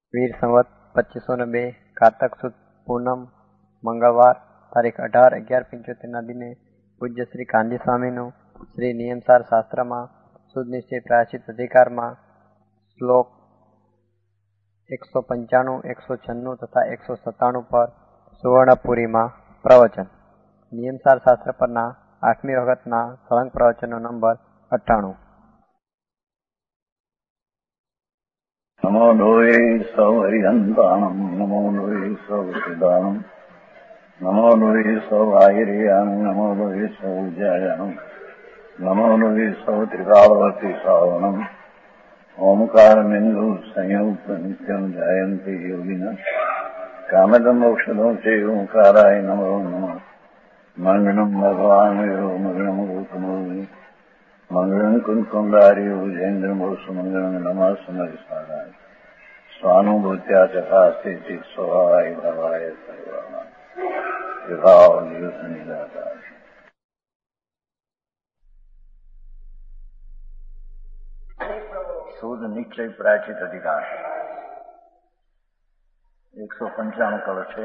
વીર સંવત 2502 કારતક સુદ પૂનમ મંગળવાર તારીખ 18/11/75 દિને પૂજ્ય શ્રી કાનજી સ્વામીનું શ્રી નિયમસાર શાસ્ત્રમાં સુદ નિશ્ચય પ્રાયશ્ચિત અધિકારમાં શ્લોક 195, 196 તથા 197 પર સુવર્ણપુરીમાં પ્રવચન. નિયમસાર શાસ્ત્ર પરના 8મી વખતના સળંગ પ્રવચનનો નંબર 98. નમો લોહે સૌ હરિહંતાણમ નમો લોહે સૌ સિદ્ધાણમ નમો લોહે સૌ આયર્યાણમ નમો લોહે સૌ જયાણમ નમો લોહે સૌ ત્રિકાવર્તી શ્રાવણમ ઓમકાર બિંદુ સંયુક્ત નિત્યમ જયંતિ યોગિના કામદમ મોક્ષદો છે ઓંકારાય નમો નમઃ મંગળમ ભગવાન મંગળમ ગૌતમોની મંગળમ કુંકુંડારી વિજેન્દ્રમોષ મંગળમ નમઃ સમયસારાય સ્વાનુભૂત્યા ચકાસ્તે ચિત સ્વભાવાય ભવાય સર્વાના વિભાવ દિવસ નિરાકાર. શુદ્ધ નિશ્ચય પ્રાયશ્ચિત અધિકાર 195 કળ છે.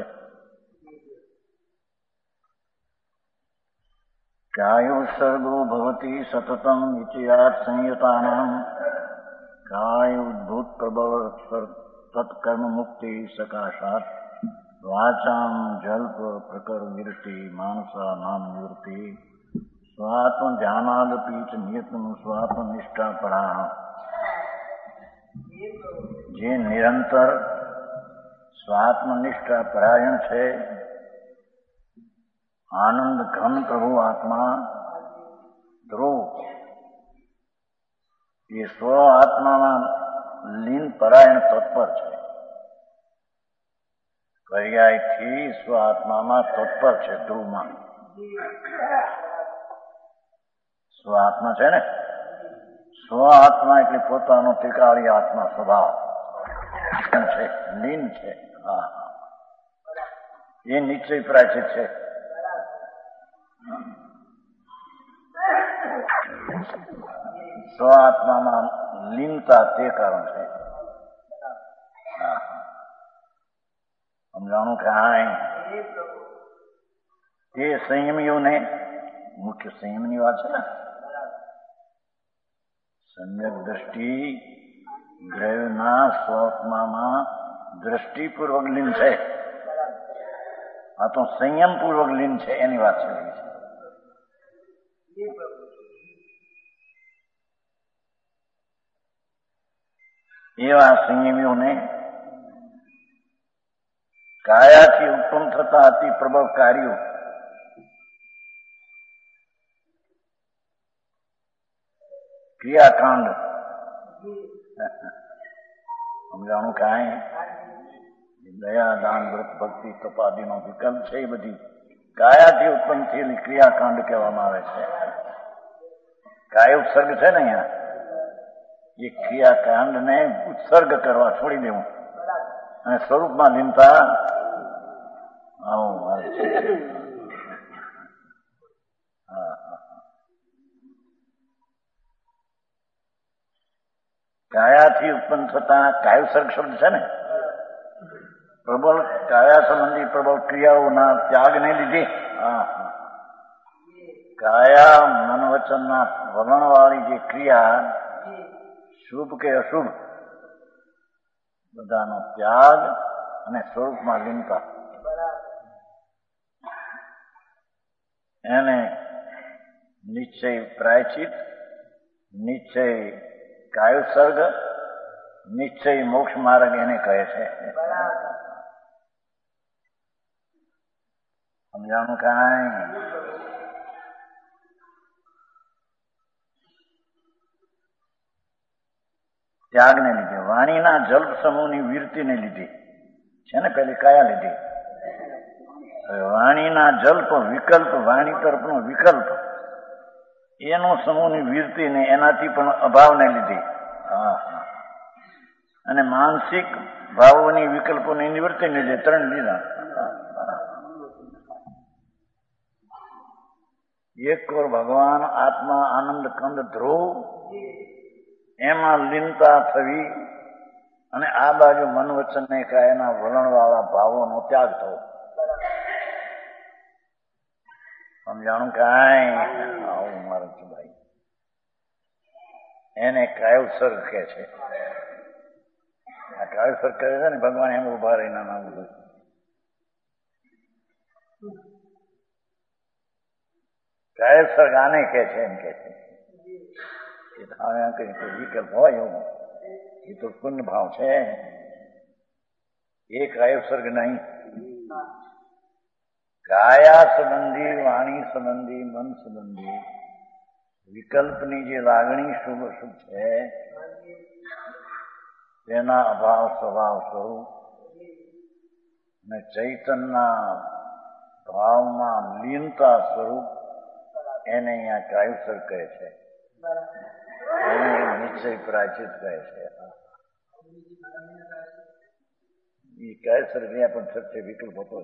કાયોત્સર્ગો ભવતી સતતમ નિચયાત સંયતાનામ કાય ઉદ્ભૂત પ્રબળ તત્કર્મ મુક્તિ સકાશાત વાચામ જલ્પ પ્રકર નિવૃત્તિ માનસા નામ નિવૃત્તિ સ્વાત્મ ધ્યાનાદ પીઠ નિયતમ સ્વાત્મ નિષ્ઠા પરાણ. જે નિરંતર સ્વાત્મનિષ્ઠા પરાયણ છે, આનંદ ઘન પ્રભુ આત્મા ધ્રુવ એ સ્વ આત્મામાં લીન પરાયણ તત્પર છે. પર્યાયથી સ્વ આત્મામાં તત્પર છે. ધ્રુવમાં સ્વ આત્મા છે ને, સ્વ આત્મા એટલે પોતાનો ત્રિકાળી આત્મા સ્વભાવ છે, લીન છે. એ નિશ્ચય પ્રાયશ્ચિત છે. સ્વ આત્મામાં લીનતા તે કારણ છે. સમજાણું કાંઈ તે સંયમીઓને મુખ્ય સંયમની વાત છે ને. સમ્યક દ્રષ્ટિ ગ્રહના સ્વઆત્મામાં દ્રષ્ટિપૂર્વક લીન છે. આ તો સંયમપૂર્વક લીન છે એની વાત છે. એવા સંયમીઓને કાયાથી ઉત્પન્ન થતા અતિ પ્રબળ કાર્યો ક્રિયાકાંડ સમજાણું કાંઈ દયા દાન વ્રત ભક્તિ તપાદીનો વિકલ્પ છે. એ બધી કાયાથી ઉત્પન્ન થયેલી ક્રિયાકાંડ કહેવામાં આવે છે. કાય ઉત્સર્ગ છે ને અહીંયા, એ ક્રિયાકાંડને ઉત્સર્ગ કરવા છોડી દેવું અને સ્વરૂપમાં લીનતા કાયાથી ઉત્પન્ન થતા કાયોત્સર્ગ શબ્દ છે ને, પ્રબળ કાયા સંબંધી પ્રબળ ક્રિયાઓના ત્યાગને લીધે કાયા મન વચનના વલણવાળી જે ક્રિયા શુભ કે અશુભ બધાનો ત્યાગ અને સ્વરૂપમાં લીનતા, એને નિશ્ચય પ્રાયશ્ચિત, નિશ્ચય કાયોત્સર્ગ, નિશ્ચય મોક્ષ માર્ગ એને કહે છે. સમજાણું કાંઈ? ત્યાગને લીધે, વાણીના જલ્પ સમૂહની વીરતીને લીધે છે ને. પેલી કાયા લીધી વાણીના જલ્પ વિકલ્પ, વાણી તરફનો વિકલ્પ એનો સમૂહની વીરતીને એનાથી પણ અભાવને લીધે અને માનસિક ભાવોની વિકલ્પોની નિવૃત્તિને લીધે ત્રણ લીધા. એક ઓર ભગવાન આત્મા આનંદ કંદ ધ્રુવ એમાં લીનતા થવી અને આ બાજુ મન વચન ને કાયાના વલણવાળા ભાવોનો ત્યાગ થવો. સમજાણું કાંઈ? આવું મારું છું ભાઈ. એને કાયોત્સર્ગ કહે છે. આ કાયોત્સર્ગ કહે છે ને ભગવાન એમ ઉભા રહીને ના બધું કાયોત્સર્ગ આને કહે છે એમ કે છે. એ ધારણા કરી કોઈ વિકલ્પ હોય એવું એ તો પુણ્ય ભાવ છે. એ કાયોત્સર્ગ નહીં. કાયા સંબંધી, વાણી સંબંધી, મન સંબંધી વિકલ્પની જે લાગણી શુભ અશુભ છે તેના અભાવ સ્વભાવ સ્વરૂપ અને ચૈતનના ભાવમાં લીનતા સ્વરૂપ એને અહીંયા કાયોત્સર્ગ કહે છે. એને નિશ્ચય પ્રાચિત કહે છે. એ કાયોત્સર્ગ અહીંયા પણ સત્ય વિકલ્પ હતો.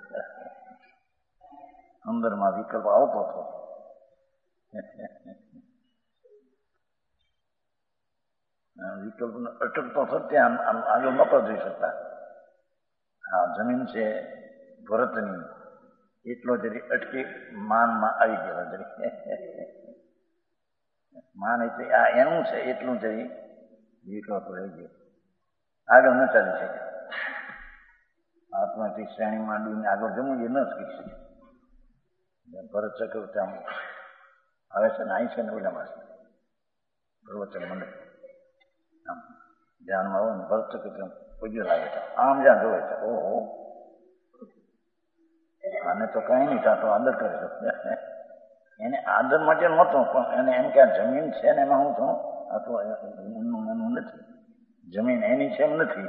અંદરમાં વિકલ્પ આવતો હતો. વિકલ્પ અટકતો સત્ય આગળ નતો જઈ શકતા. હા, જમીન છે ભરતની એટલો જરી અટકી માનમાં આવી ગયેલો જરી માન એટલે આ એનું છે એટલું જરી વિકલ્પ રહી ગયો. આગળ ન ચાલી શકે. આત્માથી શ્રેણી માંડીને આગળ જમવું એ ન શીખી શકે. ભરત ચક્રવર્તી આમ આવે છે ને અહીં છે ને ઓલામાં છે પ્રવચન મંડળ આમ ધ્યાનમાં હોય ને ભરત ચક્રવર્તી પૂજ્ય લાગે છે. આમ જ્યાં જોવે છે ઓહો આને તો કઈ નહીં થતો આદર કરે છે. એને આદર માટે નહોતો પણ એને એમ કે આ જમીન છે ને એમાં હું છું આ તો એનું નથી. જમીન એની છે એમ નથી.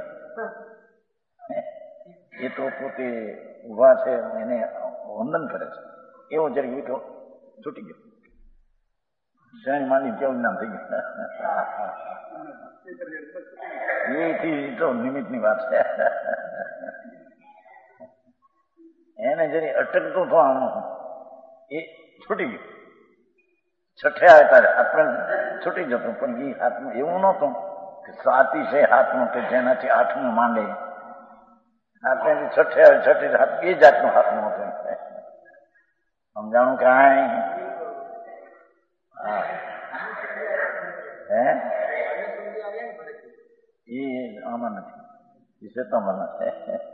એ તો પોતે ઉભા છે એને વંદન કરે છે. એવો જરી વિકલ્પ છૂટી ગયો. શ્રેણી માંડી કેવું નામ થઈ ગયું. એથી તો નિમિત્તની વાત છે. એને જરી અટકતું તો આમ એ છૂટી ગયું. છઠ્ઠે આવે તારે હાથમાં છૂટી જતું પણ એ હાથમાં એવું નહોતું કે સાતી છે હાથમાં કે જેનાથી આઠમું માંડે. હાથમાંથી છઠ્ઠે આવે છઠ્ઠે હાથ એ જાતનું હાથમાં હતું. સમજાણું કાંઈ? હા હે એ આમાં નથી. એ શેતામાં નથી.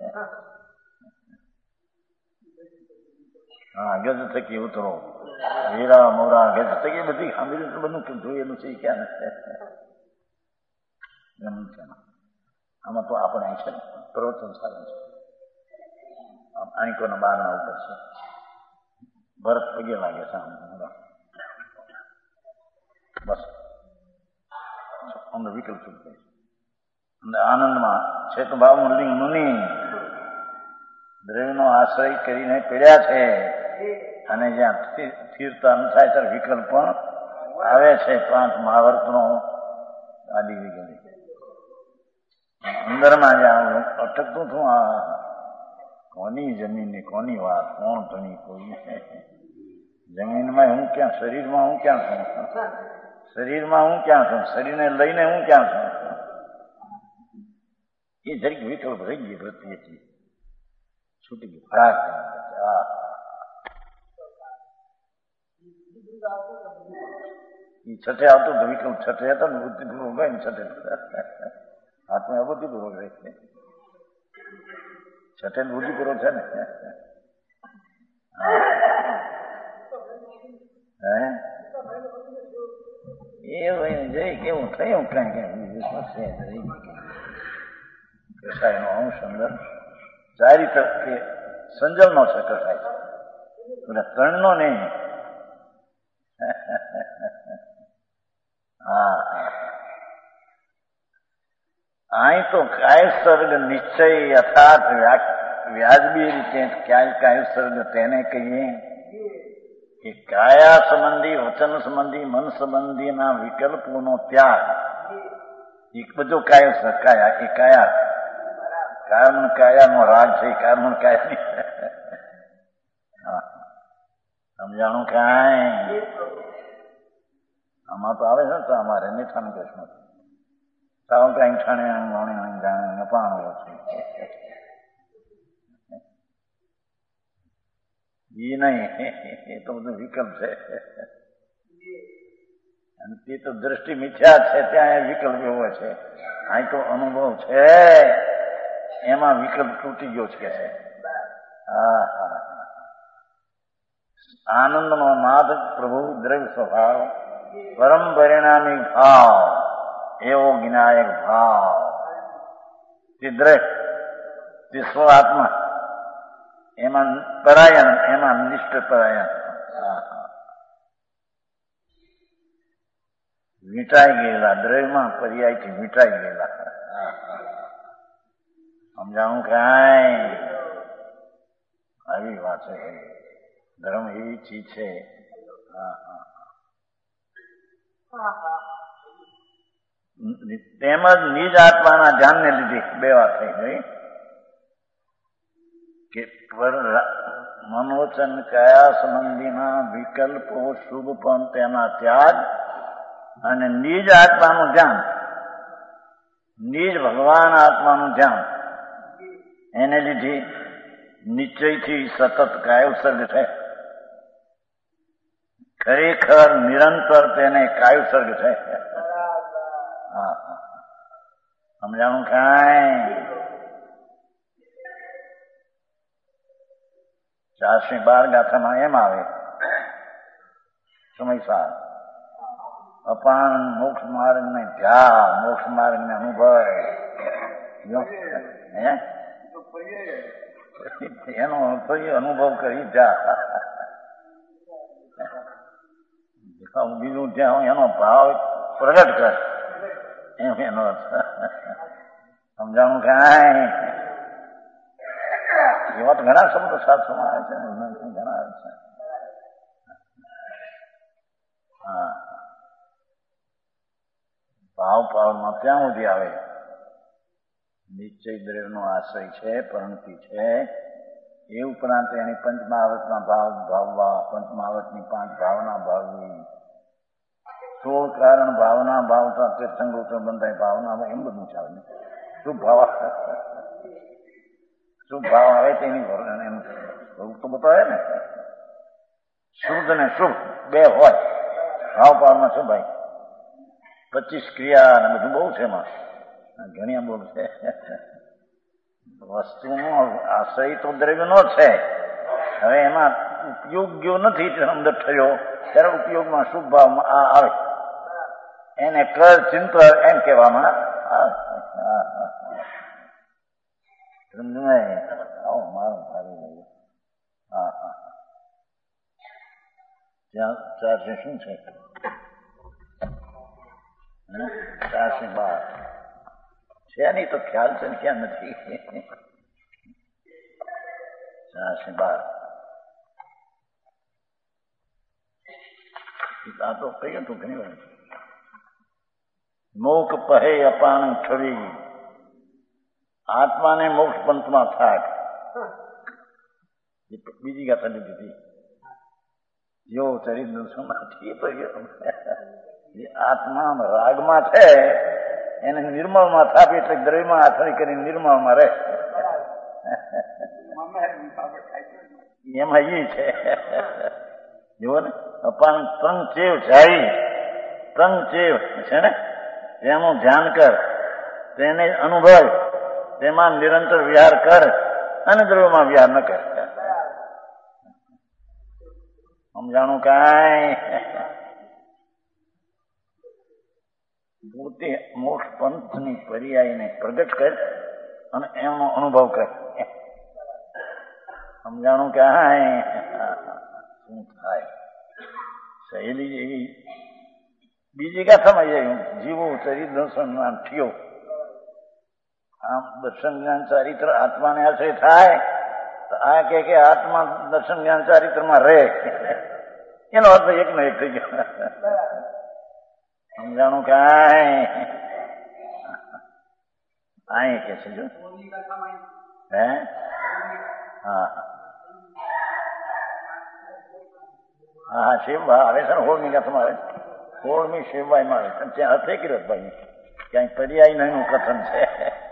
હા ગજ થકી ઉતરો હીરા મોરા ગજ થકી બધી સાંભળ્યું બધું જોયેલું છે. ક્યાં નથી આમાં તો આપણે અહીં છે ને પ્રવચન સારું છે. આણીકોના બારના ઉપર છે. ભરત પગે લાગે છે આમ બસ અમને વિકલ્પ છૂટ થાય અને આનંદમાં છે તો ભાવ લિંગ મુનિ દ્રવ્યનો આશ્રય કરીને પીડ્યા છે અને જ્યાં સ્થિરતા ન થાય ત્યારે વિકલ્પ પણ આવે છે. 5 મહાવર્તનો આદિ વિગેરે અંદરમાં જ્યાં અટકતું છું આ કોની જમીનની કોની વાત કોણ ધણી કોઈ જમીનમાં હું ક્યાં શરીરમાં હું ક્યાં છું શરીરમાં હું ક્યાં છું શરીરને લઈને હું ક્યાં છું એ જરીક વિકલ્પ રહી ગઈ વૃત્તિ હતી છૂટી ગઈ ફરાક એ છઠે આવતું તો વિકલ્પ છઠે હતો ને બુદ્ધિપૂર્વક હોય ને છઠે હાથમાં બુદ્ધિપૂર્વક રહે છે. છઠે બુદ્ધિપૂર્વક છે ને હે એ જઈ કેવું થયું કઈ કસાયનો અંશ અંદર ચારી તરફથી સંજલનો છે કસાય એટલે ત્રણનો નહીં. હા અહીં તો કાયસર્ગ નિશ્ચય યથાર્થ વ્યાજબી રીતે ક્યાંય કાયસર્ગ તેને કહીએ કે કાયા સંબંધી વચન સંબંધી મન સંબંધીના વિકલ્પોનો ત્યાગ એક બધો કાયસર્ગ કાયા એ કાયા કાયમ કાયાનો રાગ છે. કાયમ કાયા સમજાણું કાંઈ આમાં તો આવે છે ને તો અમારે નિઠાન કૃષ્ણ સાવ કઈ ઠાણે જાણે અપાણો છે એ નહીં, એ તો બધું વિકલ્પ છે. અને તે તો દ્રષ્ટિ મિથ્યા છે, ત્યાં વિકલ્પ એવો છે. અહીં તો અનુભવ છે, એમાં વિકલ્પ તૂટી ગયો છે. હા હા, આનંદનો નાદ પ્રભુ દ્રવ્ય સ્વભાવ, પરમ પરિણામી ભાવ, એવો જ્ઞાયક ભાવ, તે દ્રવ્ય, તે સ્વ આત્મા, એમાં પરાયણ, એમાં નિષ્ઠ પરાયણ. વીંટાઈ ગયેલા, દ્રવ્યમાં પર્યાયથી વીંટાઈ ગયેલા. સમજાણું કાંઈ? આવી વાત છે. ધર્મ એવી ચીજ છે. તેમજ નિજ આત્માના ધ્યાનને લીધે બે વાત થઈ ગઈ કે મનોવચન કયા સંબંધીના વિકલ્પો શુભ પણ તેના ત્યાગ અને નિજ આત્માનું ધ્યાન, નિજ ભગવાન આત્માનું ધ્યાન, એને લીધે નિશ્ચયથી સતત કાયોસર્ગ થાય. ખરેખર નિરંતર તેને કાયોસર્ગ થાય. હા, સમજાણું કાંઈ? 412 ગાથામાં એમ આવે સમયસાર અપાન મોક્ષ માર્ગ ને ધ્યા, મોક્ષ માર્ગ ને અનુભવ, એનો અનુભવ કરી જા. બીજું ત્યાં એનો ભાવ પ્રગટ કર, એમ એનો અર્થ. સમજાણું કાંઈ? એવા તો ઘણા શબ્દો શાસ્ત્રોમાં આવે છે, ઘણા આવે છે. હા, ભાવ ભાવમાં ત્યાં સુધી આવે નિશ્ચય દ્રવ્યનો આશ્રય છે, પરંતિ છે. એ ઉપરાંત એની પંચમહાવતના ભાવ ભાવવા, પંચમહાવતની 5 ભાવના ભાવવી, 16 કારણ ભાવના ભાવતા તે સંગોત્ર બંધાય ભાવના, એમ બધું ચાલે. શુભ ભાવ, શુભ ભાવ આવે તેની એમ સ્વરૂપ તો બતાવે ને. શુદ્ધ ને શુભ બે હોય ભાવ ભાવમાં. શું ભાઈ 25 ક્રિયા અને બધું બહુ છે એમાં, ઘણી બહુ છે. વસ્તુનો આશ્રય તો દ્રવ્યનો છે. હવે એમાં ઉપયોગ્ય નથી અંદર થયો ત્યારે ઉપયોગમાં શુભ ભાવમાં આ આવે, એને કર ચિંતન એમ કહેવામાં આવે. મારું ભારી રહ્યું. હા હા, ત્યાં 400 શું છે? 412 છે નહીં તો ખ્યાલ છે ને ક્યાં નથી. 412 આ તો કહ્યું તું ઘણી વાર. મોક્ષ પહે અપાન છવી, આત્માને મોક્ષ પંથમાં થાય. બીજી ગાથા લીધી હતી. જો ચરિત દર્શનમાંથી તો જે આત્મા રાગમાં છે એને નિર્મળમાં થાપી, એટલે દ્રવ્યમાં આશ્રય કરી નિર્મળમાં રહે. એમાં એ છે. જુઓ ને, અપાન ત્રણ ચેવ જાય, ત્રણ ચેવ છે ને, તેનું ધ્યાન કર, તેને અનુભવ, તેમાં નિરંતર વિહાર કર અને દ્રવ્યમાં વિહાર ન કર. સમજાણું કાંઈ? પોતે મોક્ષ પંથની પર્યાયને પ્રગટ કર અને એનો અનુભવ કર. સમજાણું કાંઈ? શું થાય? સહેલી એવી બીજી ગાથામાં જીવો ચરિત દર્શન નામ થયો. આમ દર્શન જ્ઞાન ચારિત્ર આત્માને આશ્રય થાય તો આ કે આત્મા દર્શન જ્ઞાન ચારિત્રમાં રહે, એનો અર્થ એકનો એક થઈ ગયો. સમજાણું કાંઈ? આ કે છે જો હે હા હા શિવભા આવે છે ને 16મી ગાથામાં આવે, 16મી શિવભાઈમાં આવે. ત્યાં અર્થ કર્યો ભાઈ ક્યાંય પર્યાય નહીંનું કથન છે.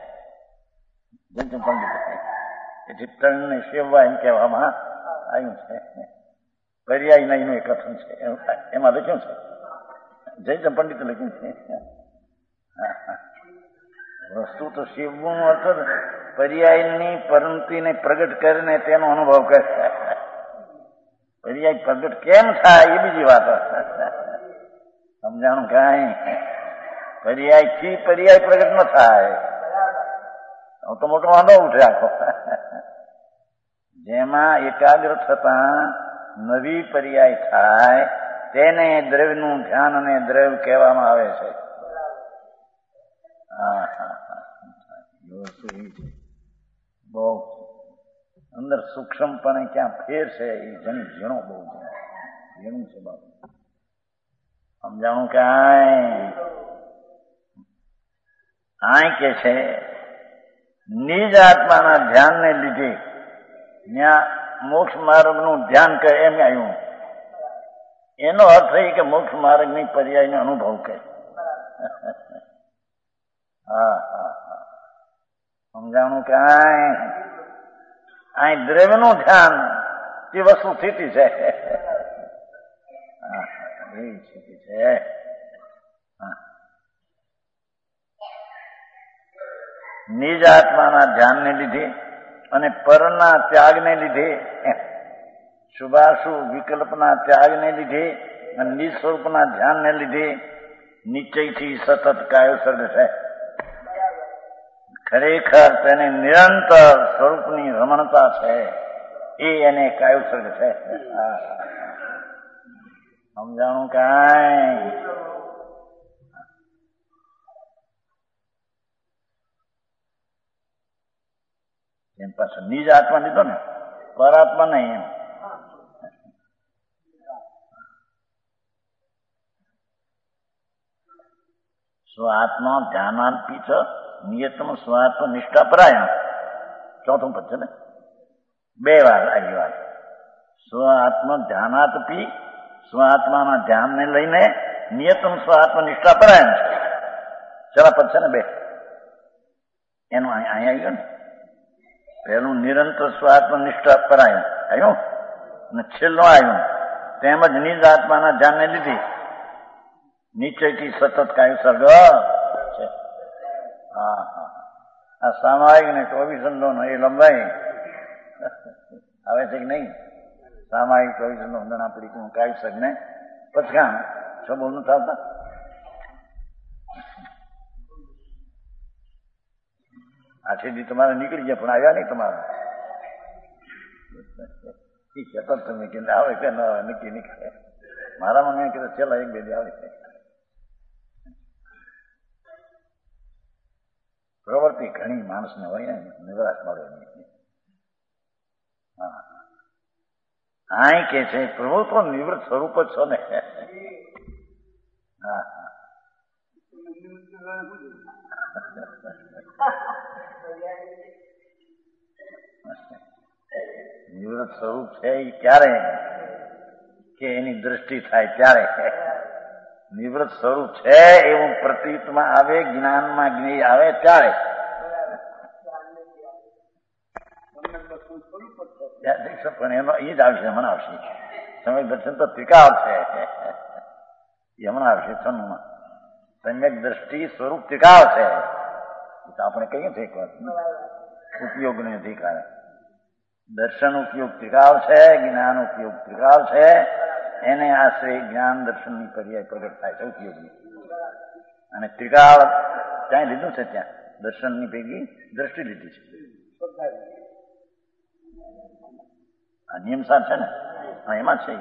એથી તણને સેવવા એમ કહેવામાં આવ્યું છે. પર્યાય નહીંનું એ કથન છે. એમાં લખ્યું છે, જયચંદ પંડિત લખ્યું છે. વસ્તુ તો શિવનું અર્થ પર્યાયની પરંતિને પ્રગટ કરીને તેનો અનુભવ કરે. પર્યાય પ્રગટ કેમ થાય એ બીજી વાત. સમજાણું કાંઈ? પર્યાયથી પર્યાય પ્રગટ ન થાય તો મોટો વાંધો ઉઠે આખો. જેમાં એકાગ્ર થતા નવી પર્યાય થાય તેને દ્રવ્યનું ધ્યાન અને દ્રવ્ય કહેવામાં આવે છે. બહુ અંદર સૂક્ષ્મપણે ક્યાં ફેર છે એ ઝીણો બહુ ઝીણું છે બાબુ. સમજાણું કાંઈ? આય કે છે નિજ આત્માના ધ્યાનને લીધે ત્યાં મોક્ષ માર્ગનું ધ્યાન કરે એમ આવ્યું. એનો અર્થ એ કે મોક્ષ માર્ગની પર્યાયનો અનુભવ કરે. સમજાણું કાંઈ? અહીં દ્રવ્યનું ધ્યાન તે વસ્તુ સ્થિતિ છે. એ સ્થિતિ છે. નિજ આત્માના ધ્યાનને લીધે અને પરના ત્યાગને લીધે, શુભાશુભ વિકલ્પના ત્યાગને લીધે અને નિજ સ્વરૂપના ધ્યાનને લીધે નિશ્ચયથી સતત કાયોસર્ગ છે. ખરેખર તેને નિરંતર સ્વરૂપની રમણતા છે એ એને કાયોસર્ગ છે. સમજાણું કાંઈ? એમ પાછળ નિજ આત્મા લીધો ને, પરાત્મા નહીં. એમ સ્વાત્મા ધ્યાનાર્પી છે નિયતમ સ્વાત્મ નિષ્ઠા પરાયણ. ચોથું પદ છે ને, 2 વાર આવી વાત. સ્વાત્મ ધ્યાનાર્પી, સ્વાત્માના ધ્યાનને લઈને નિયતમ સ્વાત્મ નિષ્ઠા પરાયણ છે. ચલા પદ છે ને 2. એનું અહીંયા આવી ગયું ને. પહેલું નિરંતર સ્વાત્મ નિષ્ઠા પરાયણ આવ્યું અને છેલ્લું આવ્યું તેમજ નિજ આત્માના ધ્યાનને લીધે નિશ્ચયથી સતત કાયોસર્ગ છે. આ સામાયિક ને 24 છંદોનો એ લંબાઈ આવે છે કે નહીં? સામાયિક 24 છંદો ગણાપડી કાયોસર્ગ ને પછાણ શબ્દો નથી આવતા. આઠેથી તમારે નીકળી જાય પણ આવ્યા નહીં તમારા. કહેતા તમે કે આવે કે ન આવે નક્કી નીકળે. મારામાં મેં કીધું છેલ્લા 1-2 દી આવે છે. પ્રવૃત્તિ ઘણી માણસને હોય ને નિવરાશ મળે નહીં. આય કે છે પ્રભુ તો નિવૃત્ત સ્વરૂપ જ છો ને. નિવૃત્ત સ્વરૂપ છે એ ક્યારે કે એની દ્રષ્ટિ થાય ત્યારે નિવૃત્ત સ્વરૂપ છે એવું પ્રતીતમાં આવે, જ્ઞાનમાં જ્ઞેય આવે ત્યારે. પણ એનો એ જ આવશે, હમણાં આવશે. સમ્યક દર્શન તો ત્રિકાળ છે એ હમણાં આવશે. છન્નુંમાં સમ્યક દ્રષ્ટિ સ્વરૂપ ત્રિકાળ છે. તો આપણે કહીએ છીએ એક વાત ઉપયોગને અધિકારે. દર્શન ઉપયોગ ત્રિકાળ છે, જ્ઞાન ઉપયોગ ત્રિકાળ છે. એને આશ્રય જ્ઞાન દર્શનની પર્યાય પ્રગટ થાય છે ઉપયોગની. અને ત્રિકાળ ત્યાં લીધું છે, ત્યાં દર્શનની ભેગી દ્રષ્ટિ લીધી છે. આ નિયમ સાર છે ને, એમાં છે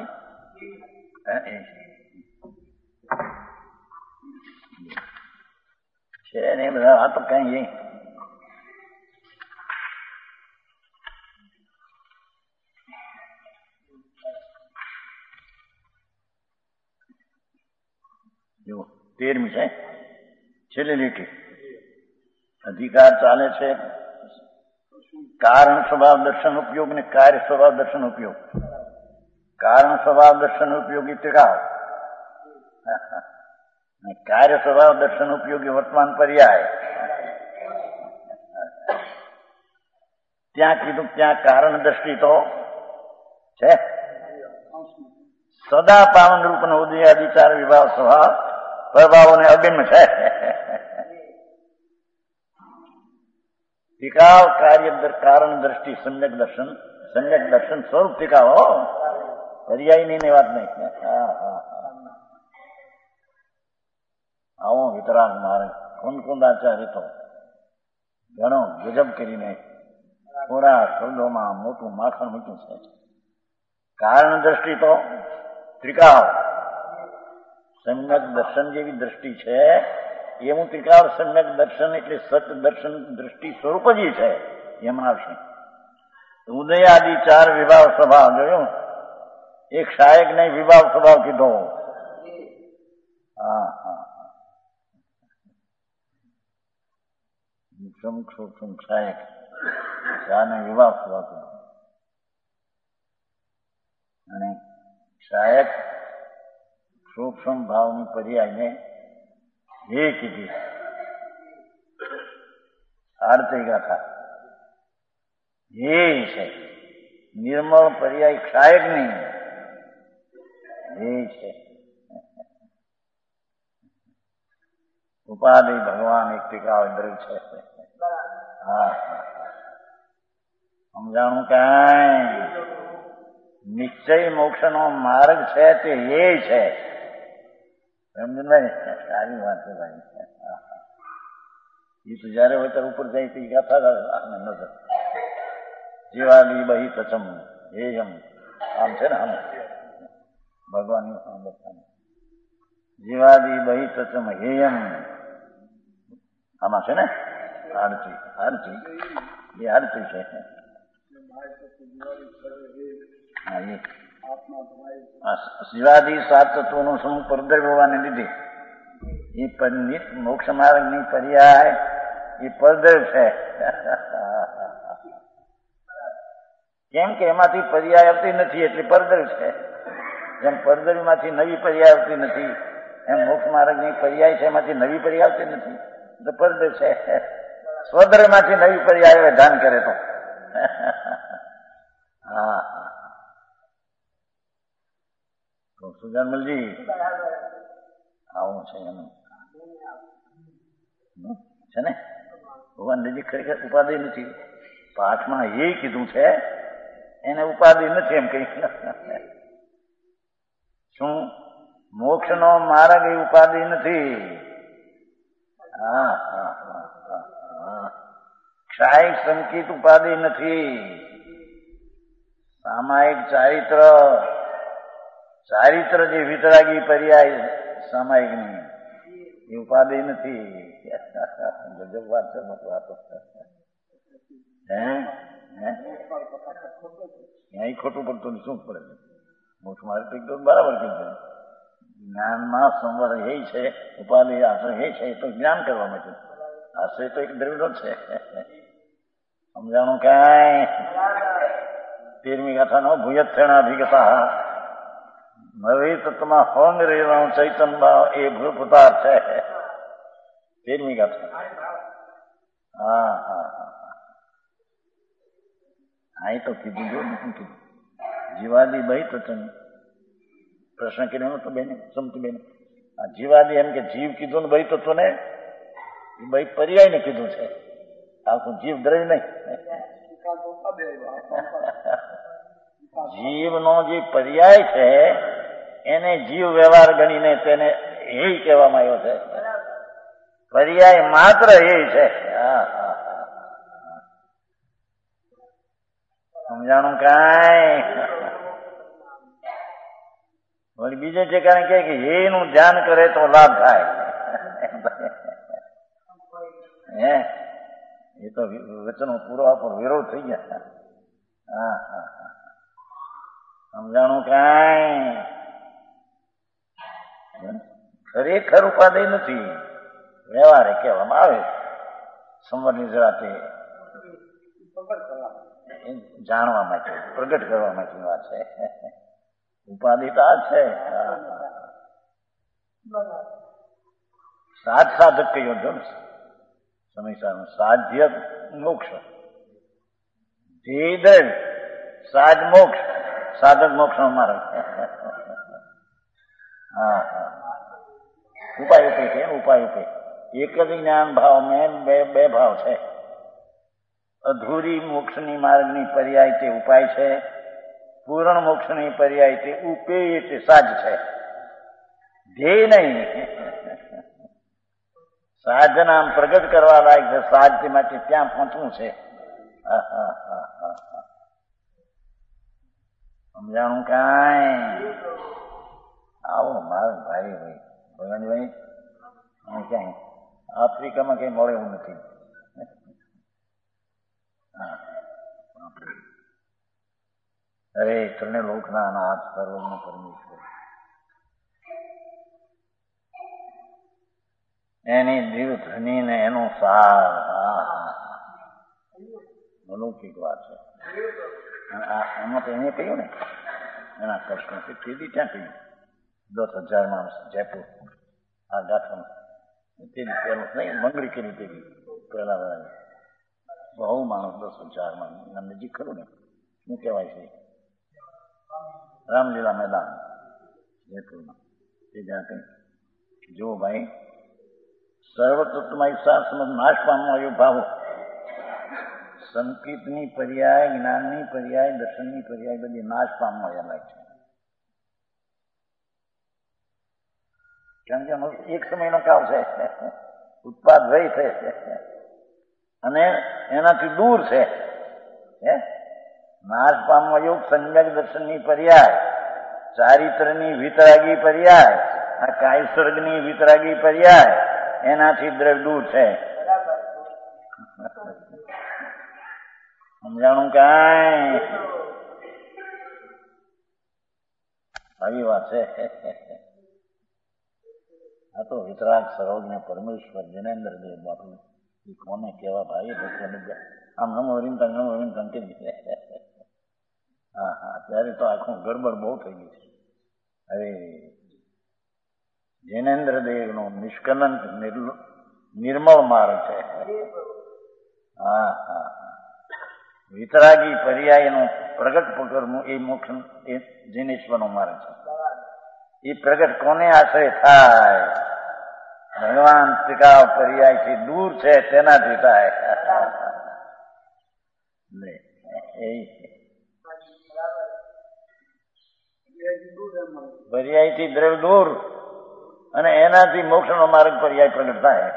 ને એ બધા. આ તો કઈ જો 13મી છે છેલ્લી લીટી. અધિકાર ચાલે છે કારણ સ્વભાવ દર્શન ઉપયોગ ને કાર્ય સ્વભાવ દર્શન ઉપયોગ. કારણ સ્વભાવ દર્શન ઉપયોગી ત્રિકાળ કાર્ય સ્વભાવ દર્શન ઉપયોગી વર્તમાન પર્યાય. ત્યાં કીધું ત્યાં કારણ દ્રષ્ટિ તો છે. સદા પાવન રૂપનો ઉદયાદિચાર વિભાવ સ્વભાવ પ્રભાવોને અભિન્ન છે. ટીકાવ કાર્ય કારણ દ્રષ્ટિ સમ્યક દર્શન સ્વરૂપ ટીકાવ. પર્યાયની વાત નહીં. આવો વિતરાગ મારે કુંદાચાર્ય તો ઘણો ગજબ કરીને થોડા શબ્દોમાં મોટું માખણ મૂક્યું છે. કારણ દ્રષ્ટિ તો ત્રિકાળ સમ્યક દર્શન જેવી દ્રષ્ટિ છે એવું ત્રિકાળ સમ્યક દર્શન એટલે સત દર્શન દ્રષ્ટિ સ્વરૂપ જ છે એમ આવશે. ઉદયાદિ ચાર વિભાવ સ્વભાવ જોયું. એક શાયક ને વિભાવ સ્વભાવ કીધો. હા હા શાયક શાને વિભાવ સ્વભાવ કીધો. અને શાયક સૂક્ષ્મ ભાવની પર્યાયને એ કીધી. આરતી ગાથા એ છે નિર્મળ પર્યાય શાયક નહીં એ છે. ઉપાધિ ભગવાન એક ટીકા દ્રવ છે. હા સમજાણું કાંઈ નિશ્ચય મોક્ષનો માર્ગ છે તે એ છે. સમજણ સારી વાત છે ભાઈ. એ તો જયારે હોય ત્યારે ઉપર જાય તો ગાથા નજર જીવાદી બહી તચમ હેયમ આમ છે ને આમ ભગવાન જીવાદી બહી તચમ હેયમ આમાં છે ને આરતી એ આરતી છે. શિવાદી સાત તત્વોનું સમૂહ પરદર હોવાને લીધે એ મોક્ષ માર્ગની પર્યાય એ પરદર છે. કેમ કે એમાંથી પર્યાય આવતી નથી એટલે પરદર છે. જેમ પરદરમાંથી નવી પર્યાય આવતી નથી એમ મોક્ષ માર્ગની પર્યાય છે એમાંથી નવી પર્યાય આવતી નથી તો પરદર છે. સ્વદરમાંથી નવી પર્યાય ધ્યાન કરે તો હા સુજાનમલજી આવું છે એમ છે ને. ભગવાન નજીક ખરેખર ઉપાધિ નથી. પાઠમાં એ કીધું છે એને ઉપાધિ નથી એમ કઈ. શું મોક્ષનો માર્ગ એ ઉપાધિ નથી. હા હા ક્ષાયિક સંકિત ઉપાધિ નથી. સામાયિક ચારિત્ર જે વિતરાગી પર્યાય સામાયિક ની એ ઉપાધિ નથી. ગજબ વાત છે. અહીં ખોટું પડતું શું પડે? મોક્ષ માર્ગ તો બરાબર કીધું. જ્ઞાનમાં સંવર એ છે ઉપાધિ આશ્રય એ છે એ તો જ્ઞાન કરવા માટે. આશ્રય તો એક દ્રવ્ય છે. સમજાણું કાંઈ? 13મી ગાથાનો ભૂયત્થેણાભિગતા નવી તત્વમાં હોંગ રહેવાનું ચૈતન ભાવ એ ભૂપતાર છે. 13મી ગાથા. હા હા હા અહીં તો કીધું જો નથી કીધું. જીવાદી બહી તત્વ પ્રશ્ન કર્યો તો બેન સમતી બેન. આ જીવાદી એમ કે જીવ કીધું ને બહી તત્વ ને એ બહી પર્યાય ને કીધું છે. આખું જીવ દ્રવ્ય નહીં. જીવનો જે પર્યાય છે એને જીવ વ્યવહાર ગણીને તેને એ કહેવામાં આવ્યો છે. પર્યાય માત્ર એ છે. સમજાણું કાંઈ? વળી બીજું છે કારણ કે એનું ધ્યાન કરે તો લાભ થાય. હે એ તો વચનો પૂરો પર વિરોધ થઈ ગયા. હા હા હા સમજાણું કાંઈ? ખરેખર ઉપાધિ નથી. વ્યવહારે કહેવામાં આવે સંવરની જરાતે જાણવા માટે પ્રગટ કરવા માટેની વાત છે. ઉપાધિ તો આ છે. સાધક કયો છો ને સમય સાધ્ય મોક્ષ, ધ્યેય દ્રઢ, સાધ મોક્ષ, સાધક મોક્ષ નો માર્ગ. હા હા, ઉપાય ઉપે છે, ઉપાય ઉપે. એક જ જ્ઞાન ભાવ મેં બે ભાવ છે. અધૂરી મોક્ષની માર્ગની પર્યાય તે ઉપાય છે, પૂર્ણ મોક્ષની પર્યાય તે ઉપેય તે સાધ છે, ધ્યેય નહીં. સાધના પ્રગટ કરવા લાયક છે, સાધ માટે ત્યાં પહોંચવું છે. સમજાણું કાંઈ? આવો મારા ભાઈ ભગવાનભાઈ, ક્યાંય આફ્રિકામાં કઈ મળે એવું નથી. અરે ત્રણે લોકના નાથ સર્વનો પરમેશ્વર, એની દિવ્ય ધ્વનિ ને એનો સાર અલૌકિક વાત છે. એમાં તો એને કહ્યું ને એના કૃષ્ણ તેથી ત્યાં કહ્યું 10,000 માણસ જયપુર આ ગાંઠણ તેની પેલો નહીં મંગળી કરી તેવી પહેલા બહુ માણસ 10,000 માણસ નજીક ખરું ને શું કહેવાય છે રામલીલા મેદાન જયપુરમાં તે જ્યાં કઈ જો ભાઈ સર્વતત્વમાં ઈચ્છા સમજ નાશ પામવા ભાવ સંકેતની પર્યાય, જ્ઞાનની પર્યાય, દર્શનની પર્યાય બધી નાશ પામવા લાગે છે. કેમ કે એક સમયનો કાળ છે, ઉત્પાદ વય છે અને એનાથી દૂર છે. નાશ પામવા યોગ સંજ્ઞક દર્શનની પર્યાય, ચારિત્રની વિતરાગી પર્યાય, આ કાયસર્ગની વિતરાગી પર્યાય એનાથી દ્રઢ દૂર છે. સમજાણું કાંઈ? આવી વાત છે. આ તો વિતરાગ સર્વજ્ઞ પરમેશ્વર જિનેન્દ્ર દેવ બાપુ એ કોને કેવા ભાઈ આમ નમ સંકેત છે. હા હા, અત્યારે તો આખું ગડબડ બહુ થઈ ગઈ છે. હવે જિનેન્દ્ર દેવ નો નિષ્કલંક નિર્મળ માર્ગ છે. હા હા, વિતરાગી પર્યાયનો પ્રગટ પકડવું એ મોક્ષ એ જીનેશ્વરનો માર્ગ છે. એ પ્રગટ કોને આશ્રય થાય? ભગવાન ત્રિકાળ પર્યાયથી દૂર છે તેનાથી થાય. પર્યાયથી દ્રવ્ય દૂર અને એનાથી મોક્ષનો માર્ગ પર્યાય પ્રગટ થાય.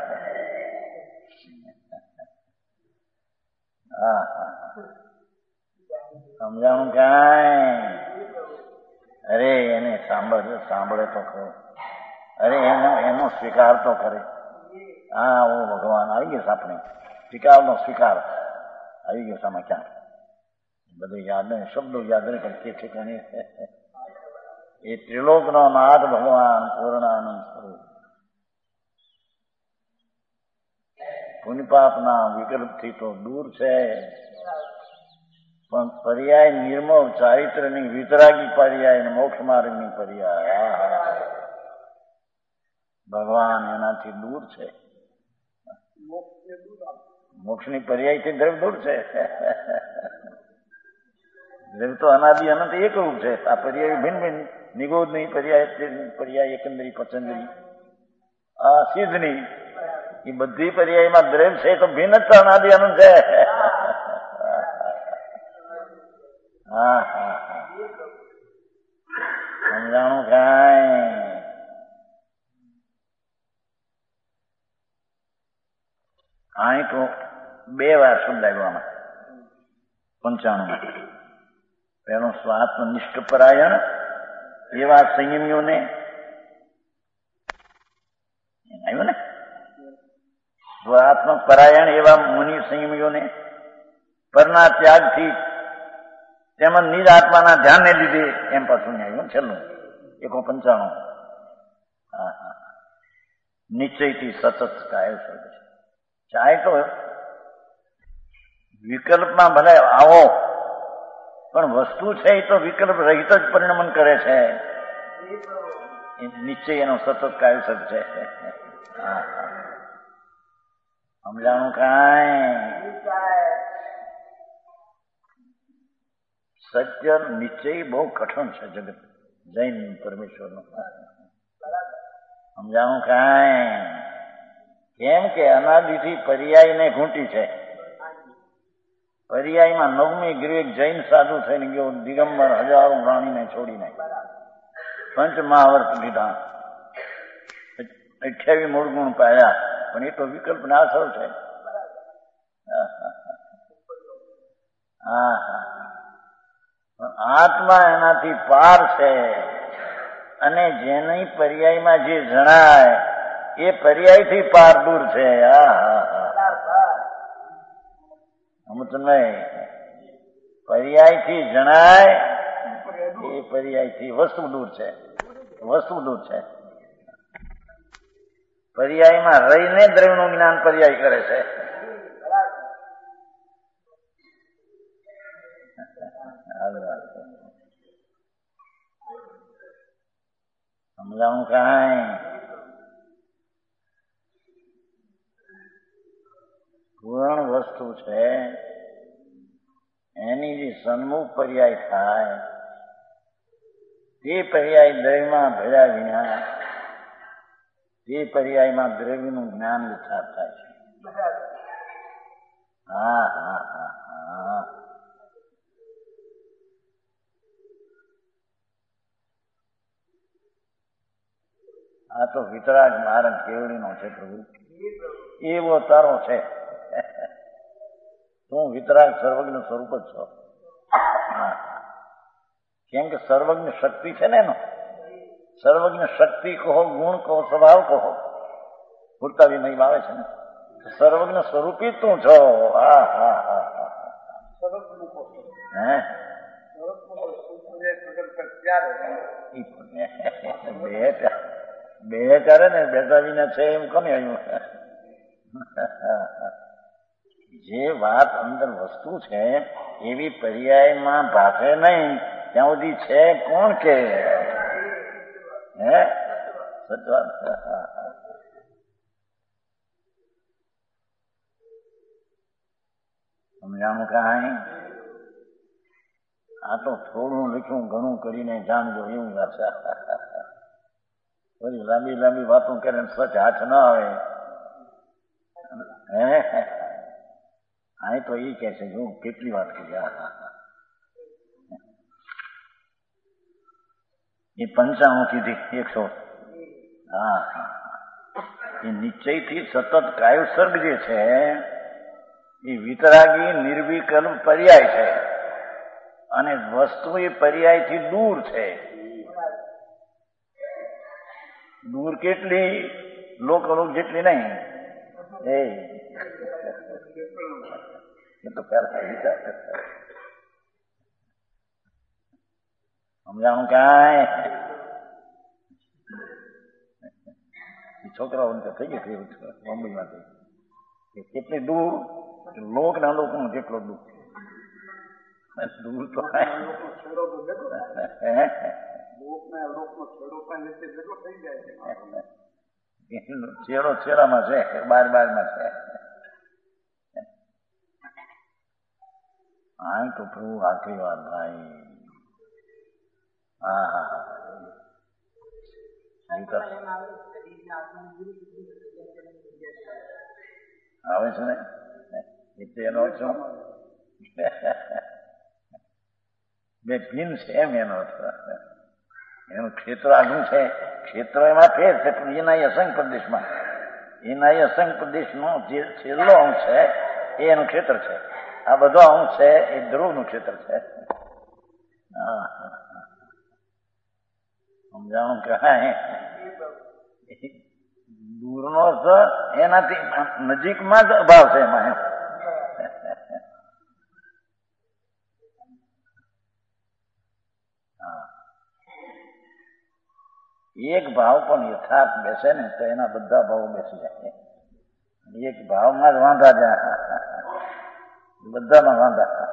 હા હા, સમજાણું કાંઈ? અરે એને સાંભળે તો ખરો, અરે એનો સ્વીકાર તો કરે. હા ઓ ભગવાન આવી ગયો આપણે સ્વીકારનો સ્વીકાર આવી ગયો સામે ક્યાં બધું યાદ નહીં, શબ્દો યાદ નહીં પણ તે ઠેકાણે એ ત્રિલોકનો નાથ ભગવાન પૂર્ણાનંદ સ્વરૂપ પુણ્યપાપના વિકલ્પથી તો દૂર છે, પણ પર્યાય નિર્મળ ચારિત્રની વિતરાગી પર્યાય મોક્ષ માર્ગની પર્યાય ભગવાન એનાથી દૂર છે. મોક્ષની પર્યાયથી દ્રવ્ય દૂર છે. દ્રવ્ય તો અનાદિ અનંત એક રૂપ છે. આ પર્યાય ભિન્ન ભિન્ન નિગોદની પર્યાય એકંદરી પચંદરી આ સિદ્ધની એ બધી પર્યાયમાં દ્રવ્ય છે તો ભિન્ન જ અનાદિ અનંત છે. હા હા હા, સમજાણું કાંઈ? અહીં તો 2 વાર શબ્દ આવ્યો આમાં 95. પેલો સ્વાત્મનિષ્ઠ પરાયણ એવા સંયમીઓને આવ્યું ને, સ્વાત્મ પરાયણ એવા મુનિ સંયમીઓને પરના ત્યાગથી તેમજ નિજ આત્માના ધ્યાનને લીધે એમ પાછું આવ્યું છેલ્લું 95. હા હા, નિશ્ચયથી સતત કાયમ શકે છે. ચાહે તો વિકલ્પમાં ભલે આવો પણ વસ્તુ છે એ તો વિકલ્પ રહિત જ પરિણમન કરે છે. નિશ્ચય એનો સતત કાયમ છે. સમજાણું કાંઈ? સત્ય નિશ્ચય બહુ કઠણ છે જગત જૈન પરમેશ્વરનો. સમજાણું કાંઈ? કેમ કે અનાદિથી પર્યાયને ઘૂંટી છે. પર્યાયમાં નવમી ગ્રીક જૈન સાધુ થઈને ગયો, દિગંબર હજારો પ્રાણીને છોડીને પંચ મહાવર્ત લીધા, 28 મૂળ ગુણ પાયા, પણ એ તો વિકલ્પ નાશવ છે. આત્મા એનાથી પાર છે, અને જેની પર્યાયમાં જે જણાય એ પર્યાયથી પાર દૂર છે. અમુક નહીં, પર્યાયથી જણાય એ પર્યાયથી વસ્તુ દૂર છે, વસ્તુ દૂર છે. પર્યાયમાં રહીને દ્રવ્યનું જ્ઞાન પર્યાય કરે છે. સમજાવું કાંઈ? પૂર્ણ વસ્તુ છે એની જે સન્મુખ પર્યાય થાય તે પર્યાય દ્રવ્યમાં ભર્યા વિના તે પર્યાયમાં દ્રવ્યનું જ્ઞાન વિચાર થાય છે. આ તો વિતરાગ માર્ગ કેવડીનો છે પ્રભુ, એવો તારો છે. તું વિતરાગ સર્વજ્ઞ સ્વરૂપ જ છો. કેમ કે સર્વજ્ઞ શક્તિ છે ને એનો. સર્વજ્ઞ શક્તિ કહો, ગુણ કહો, સ્વભાવ કહો, પૂરતા વિનય આવે છે ને. સર્વજ્ઞ સ્વરૂપી તું છો. બે ચારે ને બેઠા વિના છે એમ કોને આવ્યું? જે વાત અંદર વસ્તુ છે એવી પર્યાયમાં ભાષે નહીં ત્યાં સુધી છે કોણ કે? સમજાણું કાંઈ? આ તો થોડું લખ્યું ઘણું કરીને જાણજો એવું વાત. પછી લાંબી લાંબી વાતો કરે સચ હાથ ન આવે. અહીં તો એ કે છે જો કેટલી વાત કરી. એ 95 કીધી 100. એ નિશ્ચયથી સતત કાયુસર્ગ જે છે એ વિતરાગી નિર્વિકલ્પ પર્યાય છે, અને વસ્તુ એ પર્યાયથી દૂર છે. દૂર કેટલી? લોકલોક જેટલી નહીં. એ તો પેલા વિચાર સમજાણું કાંઈ? છોકરાઓ થઈ ગયું મુંબઈમાંથી કેટલી દૂર? લોક ના લોકો જેટલો દૂર દૂર તો છેડો છેડામાં છે, બારમાં છે. આ તો પ્રભુ આખી વાત ભાઈ. આવે છે ને એનો શું બે ભિન્ન છે એમ એનો એનું ક્ષેત્ર આગું છે. ક્ષેત્ર એમાં ફેર છે પણ એના અસંગ પ્રદેશમાં, એના અસંગ પ્રદેશનો જે છેલ્લો અંશ છે એ એનું ક્ષેત્ર છે. આ બધો અંશ છે એ ધ્રુવનું ક્ષેત્ર છે. સમજાણું કાંઈ? દૂરનો અર્થ એનાથી નજીકમાં જ અભાવ છે એમાં. એક ભાવ પણ યથાર્થ બેસે ને તો એના બધા ભાવો બેસી જાય. એક ભાવમાં જ વાંધા જાય, બધામાં વાંધા.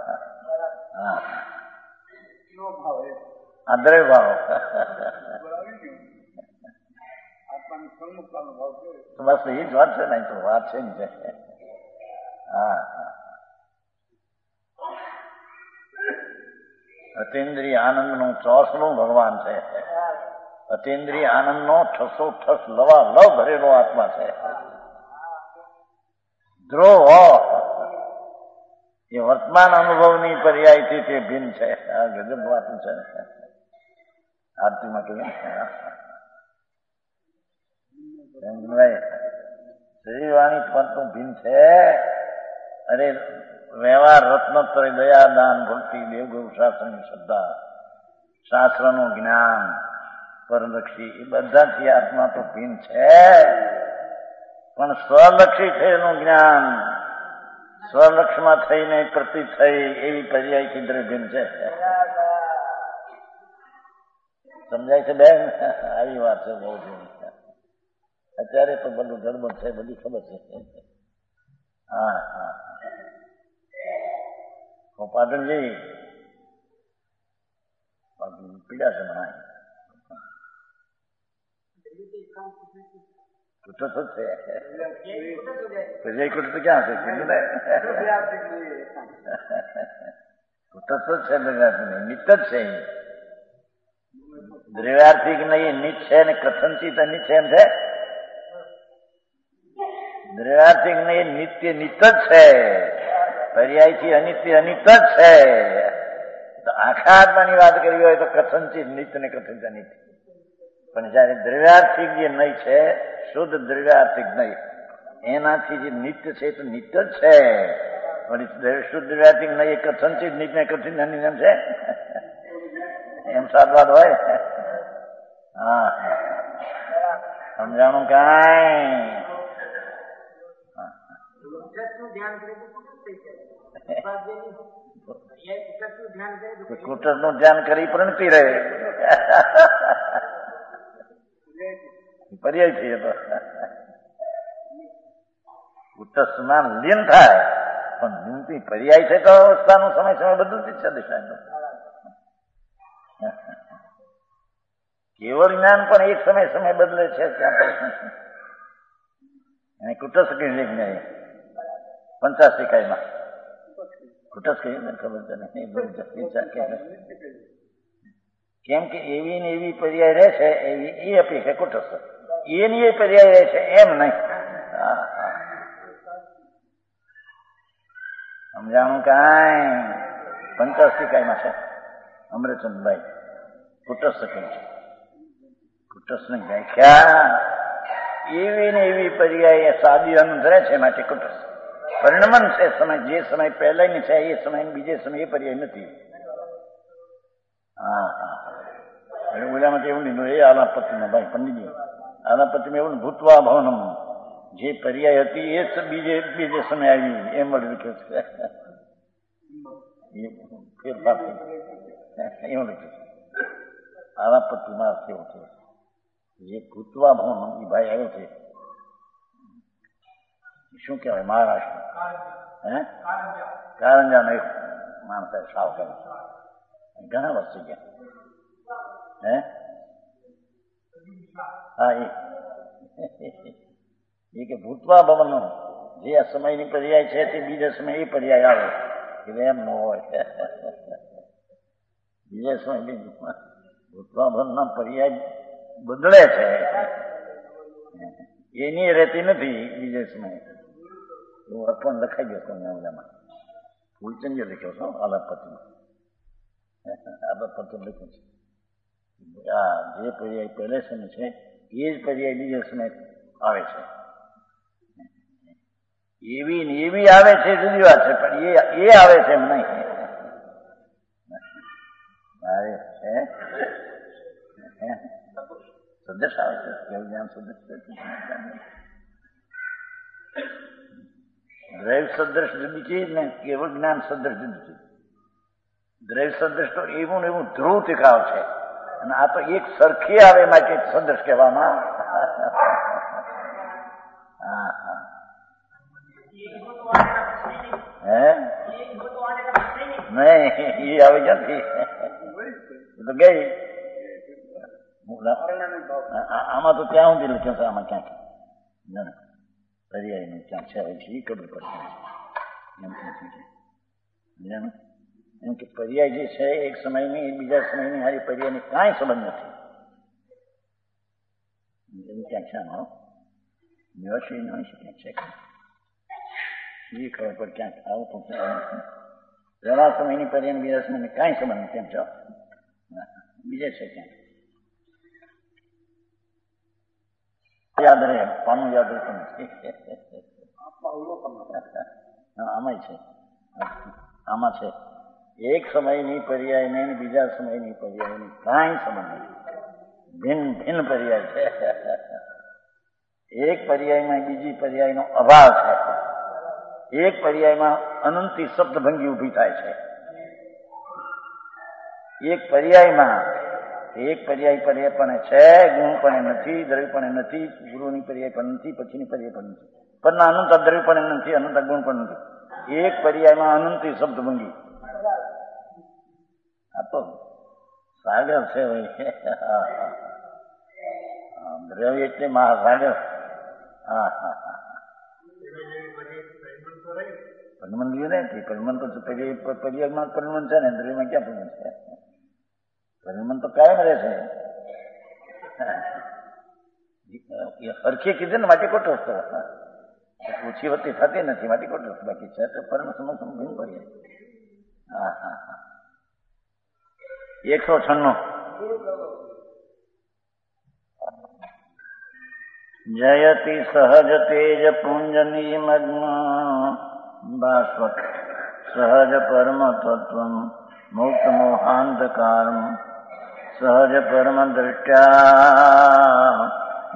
આદરે ભાવ બસ એ જ વાત છે ને, તો વાત છે ને. હા હા, અતિન્દ્રિય આનંદનો ચોસલો ભગવાન છે. અતિન્દ્રિય આનંદનો ઠસોઠસ લવાલવ ભરેલો આત્મા છે. ધ્રુવ એ વર્તમાન અનુભવની પર્યાયથી તે ભિન્ન છે. આ ગજબ વાત છે. આરતીમાં કહીએ શ્રીવાણી પણ ભિન્ન છે. અરે વ્યવહાર રત્નોત્તરી દયા દાન ભક્તિ દેવગુરુ શાસ્ત્રની શ્રદ્ધા શાસ્ત્રનું જ્ઞાન પરલક્ષી એ બધાથી આત્મા તો ભિન્ન છે. પણ સ્વલક્ષી છે એનું જ્ઞાન, સ્વલક્ષમાં થઈને પ્રતિ થઈ એવી પર્યાયથી દ્રભિન્ન છે. સમજાય છે બેન? આવી વાત છે બહુ જૂની. અત્યારે તો બધું ગડબડ છે, બધી ખબર છે. હા હા, પાટણજી પીડા છે મને. કુટસ જ છે. પર્યાય કુટસ ક્યાં છે? કુટસ જ છે, નિત જ છે. દ્રવ્યાર્થિક નહીં, નિત છે ને કથનચિત અનિત છે એમ છે. દ્રવ્યાર્થિક નહીં, નિત્ય નિત જ છે. પર્યાયથી અનિત્ય અનિત જ છે. તો આખા આત્માની વાત કરવી હોય તો કથનચિત નિત્ય ને કથનચિત અનિત. પણ જયારે દ્રવ્યાર્થિક જે નહીં છે, શુદ્ધ દ્રવ્યાર્થિક નહીં, એનાથી જે નિત્ય છે તો નિત્ય જ છે. શુદ્ધ દ્રવ્યાર્થિક નહીં એ કથનચિત નિત ને કથિત અનિત એમ છે. એમ સાદવાદ હોય. હા, સમજાણું કાંઈ? કુટસ નું ધ્યાન કરી પ્રણતિ રહે. પર્યાય છે તો કુટસ માં લીન થાય, પણ લીનથી પર્યાય છે તો અવસ્થાનું સમય સમય બધું જ છે. દિશા કેવળ જ્ઞાન પણ એક સમય સમય બદલે છે. ત્યાં કુટસ કહીએ નહીં, 85 કાયમાં કુટસ કહીએ ને, ખબર છે નહીં. કેમ કે એવી ને એવી પર્યાય રહે છે, એવી એ અપેક્ષા કુટસ, એની એ પર્યાય રહે છે એમ નહીં. સમજાણું કાંઈ? 85 કાયમાં છે. અમૃતચંદભાઈ કુટસ કહે છે. કુટસની વ્યાખ્યા એવી ને એવી પર્યાય સાદી અનંત રહે છે, માટે કુટસ પરિણમન છે. સમય જે સમય પહેલાની છે એ સમય બીજે સમય એ પર્યાય નથી. હા હા, ઓલામાં એવું લીધું એ આલાપતિમાં ભાઈ પંડિતજી આલાપતિમાં એવું ભૂતવા ભવનમ જે પર્યાય હતી એ બીજે સમય આવી એમ લખ્યું છે. ફેરફાર થઈ એવું લખ્યું છે આલાપતિમાં. કેવું છે જે ભૂતવા ભવનમ એ ભાઈ આવ્યો છે, શું કહેવાય મહારાષ્ટ્ર, કારંજાનો એક માણસ સાવ કરે ઘણા વર્ષ થઈ ગયા. હા, એ કે ભૂતવા ભવનનો જે આ સમયની પર્યાય છે તે બીજા સમય એ પર્યાય આવે એટલે એમ ન હોય. બીજા સમય ભૂતવા ભવનના પર્યાય બદલે છે, એની રહેતી નથી બીજે સમયે. એવું અર્પણ લખાઈ ગયો તમને ઓલામાં, ફૂલચંદે લખ્યો છો આલાપતિમાં. આલાપતિ લખ્યું છે આ જે પર્યાય પહેલે સમય છે એ જ પર્યાય બીજે સમય આવે છે. એવી ને એવી આવે છે જુદી વાત છે, પણ એ આવે છે એમ નહીં. મારે સદસ્ય આવે છે, કેવું જ્ઞાન સદસ્ય. દ્રૈવ સદૃશ જુદી છે ને કેવળ જ્ઞાન સદૃશ જુદી છે. દ્રૈવ સદૃશ તો એવું ને એવું ધ્રુવ ટીકાવ છે, અને આ તો એક સરખી આવે માટે સદૃશ કહેવામાં. હા હા, નહીં એ આવે ક્યાંથી? એ તો ગઈ આમાં તો ત્યાં સુધી લખ્યું છે, આમાં ક્યાંક પર્યાયનું ક્યાંક છે, એ ખબર પડશે એમ કે પર્યાય જે છે એક સમયની બીજા સમયની હારી પર્યાયની કાંઈ સંબંધ નથી એમ ક્યાંક છે. આમાં વ્યવસ્થિત ન હોય છે ક્યાંક છે એ ખબર પડે ક્યાંક આવું પણ જરા સમયની પર્યાય બીજા સમયની કાંઈ સંબંધ નથી એમ છો બીજે છે ક્યાંક યાદ રહે પાનું યાદ રહેતું નથી. આમાં છે, આમાં છે એક સમયની પર્યાય ને બીજા સમયની પર્યાયની કાંઈ સંબંધ નથી, ભિન્ન ભિન્ન પર્યાય છે. એક પર્યાયમાં બીજી પર્યાયનો અભાવ છે, એક પર્યાયમાં અનંતી શબ્દભંગી ઊભી થાય છે. એક પર્યાયમાં એક પર્યાય પર્યાય પણ છે, ગુણ પણ નથી, દ્રવ્ય પણ નથી, ગુરુની પર્યાય પણ નથી, પછીની પર્યાય પણ નથી, પણ અનંત દ્રવ્ય પણ નથી, અનંત ગુણ પણ નથી. એક પર્યાયમાં અનંતી શબ્દભંગી. આ તો સાગર છે ભાઈ, દ્રવ્ય એટલે મહાસાગર. હા હા હા પરિમન જોઈએ ને, પરિમન તો પર્યાયમાં પરિમન છે ને, દ્રવ્યમાં ક્યાં પરિમન છે? પરિમન તો કાયમ રહે છે. હરખી કીધે ને માટે ખોટો રસ્તો, ઓછી વતી થતી નથી માટે ખોટો રસ્તો, બાકી છે તો પરમ સમસ્યા ભીન પડીએ. હા હા હા 196 જયતિ સહજ તેજ પુંજ નિમગ્ન ભાસ્વત સહજ પરમ તત્વમ મુક્ત મોહાંધકારમ સહજ પરમ દ્રષ્ટ્યા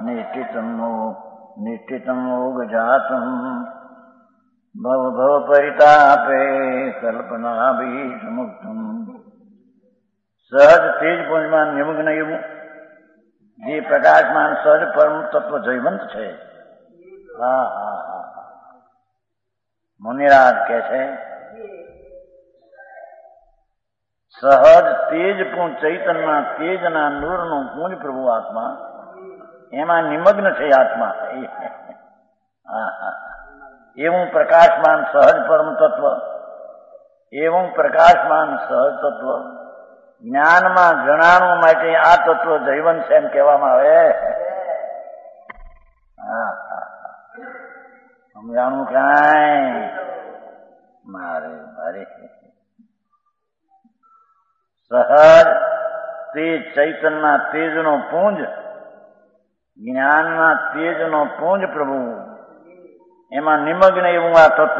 નિષ્ઠિતમ મોગ જાતમ ભવ ભવ પરિતાપે કલ્પનાભી મુક્તમ. સહજ તેજ પુંજમાં નિમગ્ન એવું જે પ્રકાશમાન સહજ પરમ તત્વ જયવંત છે. હા હા હા મુનિરાજ કે છે સહજ તેજ પુંજ ચૈતન્ય તેજના નૂરનું પુંજ પ્રભુ આત્મા, એમાં નિમગ્ન છે આત્મા. એવું પ્રકાશમાન સહજ પરમ તત્વ, એવું પ્રકાશમાન સહજ તત્વ જ્ઞાનમાં જણાવવા માટે આ તત્વ જૈવન છે એમ કહેવામાં આવે. સમજાણું કાંઈ મારે મારે સહજ તેજ ચૈતનના તેજનો પુંજ, જ્ઞાનના તેજનો પુંજ પ્રભુ, એમાં નિમગ્ન એવું આ તત્વ.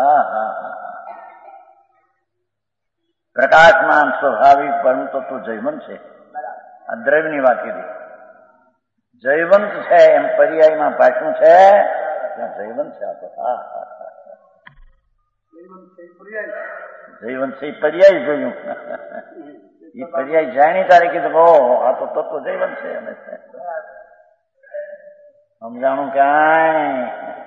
પ્રકાશમાન સ્વાભાવિક પરમ તત્વ જયવંત છે. આ દ્રવ્યની વાત કીધી, જયવંત છે એમ પર્યાયમાં પાછું છે ત્યાં જયવંત છે. આ તો જયવંત છે પર્યાય જોયું, એ પર્યાય જાણી તારે કીધું આ તો તત્વ જયવંત છે. અને સમજાણું કાંઈ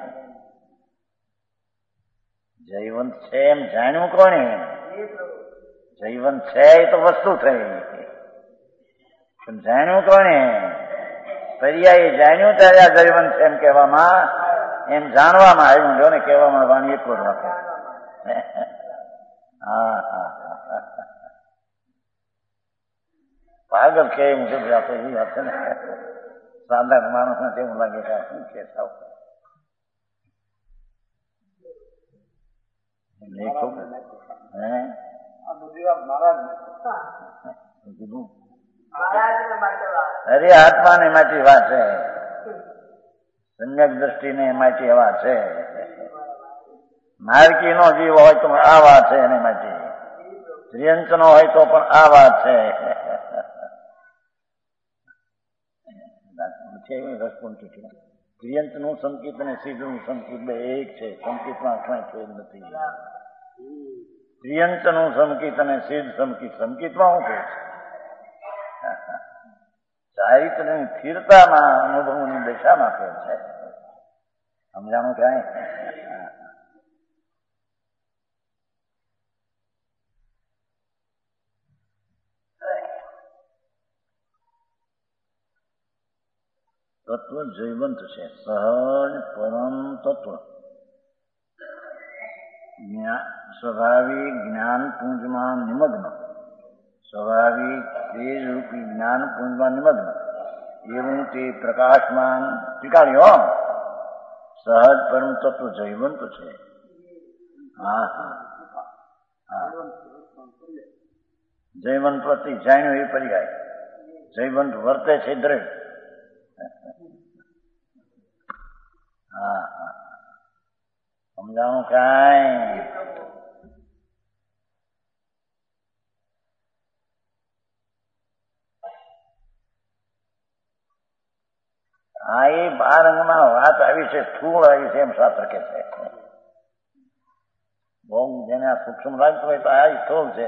જયવંત છે એમ જાણ્યું કોણે? જયવંત છે એ તો વસ્તુ થઈ, પણ જાણ્યું કોણે? પર્યાય જાણ્યું ત્યારે આ જયવંત છે એમ કહેવામાં, એમ જાણવામાં આવ્યું. જો ને કહેવામાં વાણી એક જ વાત. હા હા પાગલ કે એમ છે આપે એ વાત છે ને, સાધારણ માણસને કેવું લાગે કે શું કે સાવ અરે આત્માને એમાંથી વાત છે, સમ્યક દ્રષ્ટિને એમાંથી વાત છે. નારકી નો જીવ હોય તો આ વાત છે, એને માટે ત્રિયંચ નો હોય તો પણ આ વાત છે. ત્રિયંચ નું સંકેત અને સિદ્ધ નું સંકેત બે એક છે, સંકેતમાં કઈ ફેર નથી. ત્રિયંચ નું સંકેત અને સિદ્ધ સંકેત, સંકેતમાં શું ફેર છે? ચારિત્રની સ્થિરતામાં અનુભવની દશામાં ફેર છે. સમજાણું ક્યાંય? તત્વ જૈવંત છે, સહજ પરમ તત્વ સ્વાભાવિક જ્ઞાન પુંજમાં નિમગ્ન, સ્વાભાવિક તેજ રૂપી જ્ઞાન પુંજમાં નિમગ્ન એવું તે પ્રકાશમાન સ્વીકાર્યો. સહજ પરમ તત્વ જૈવંત છે. હા હા, જૈવંત પ્રતિ જાણ્યો એ પર્યાય, જૈવંત વર્તે છે દ્રઢ. હા હા, સમજાણું કાંઈ? હા, એ 12 અંગમાં વાત આવી છે, સ્થૂળ આવી છે એમ શાસ્ત્ર કે છે. બહુ જેને આ સૂક્ષ્મ લાગતું હોય તો આ સ્થૂળ છે.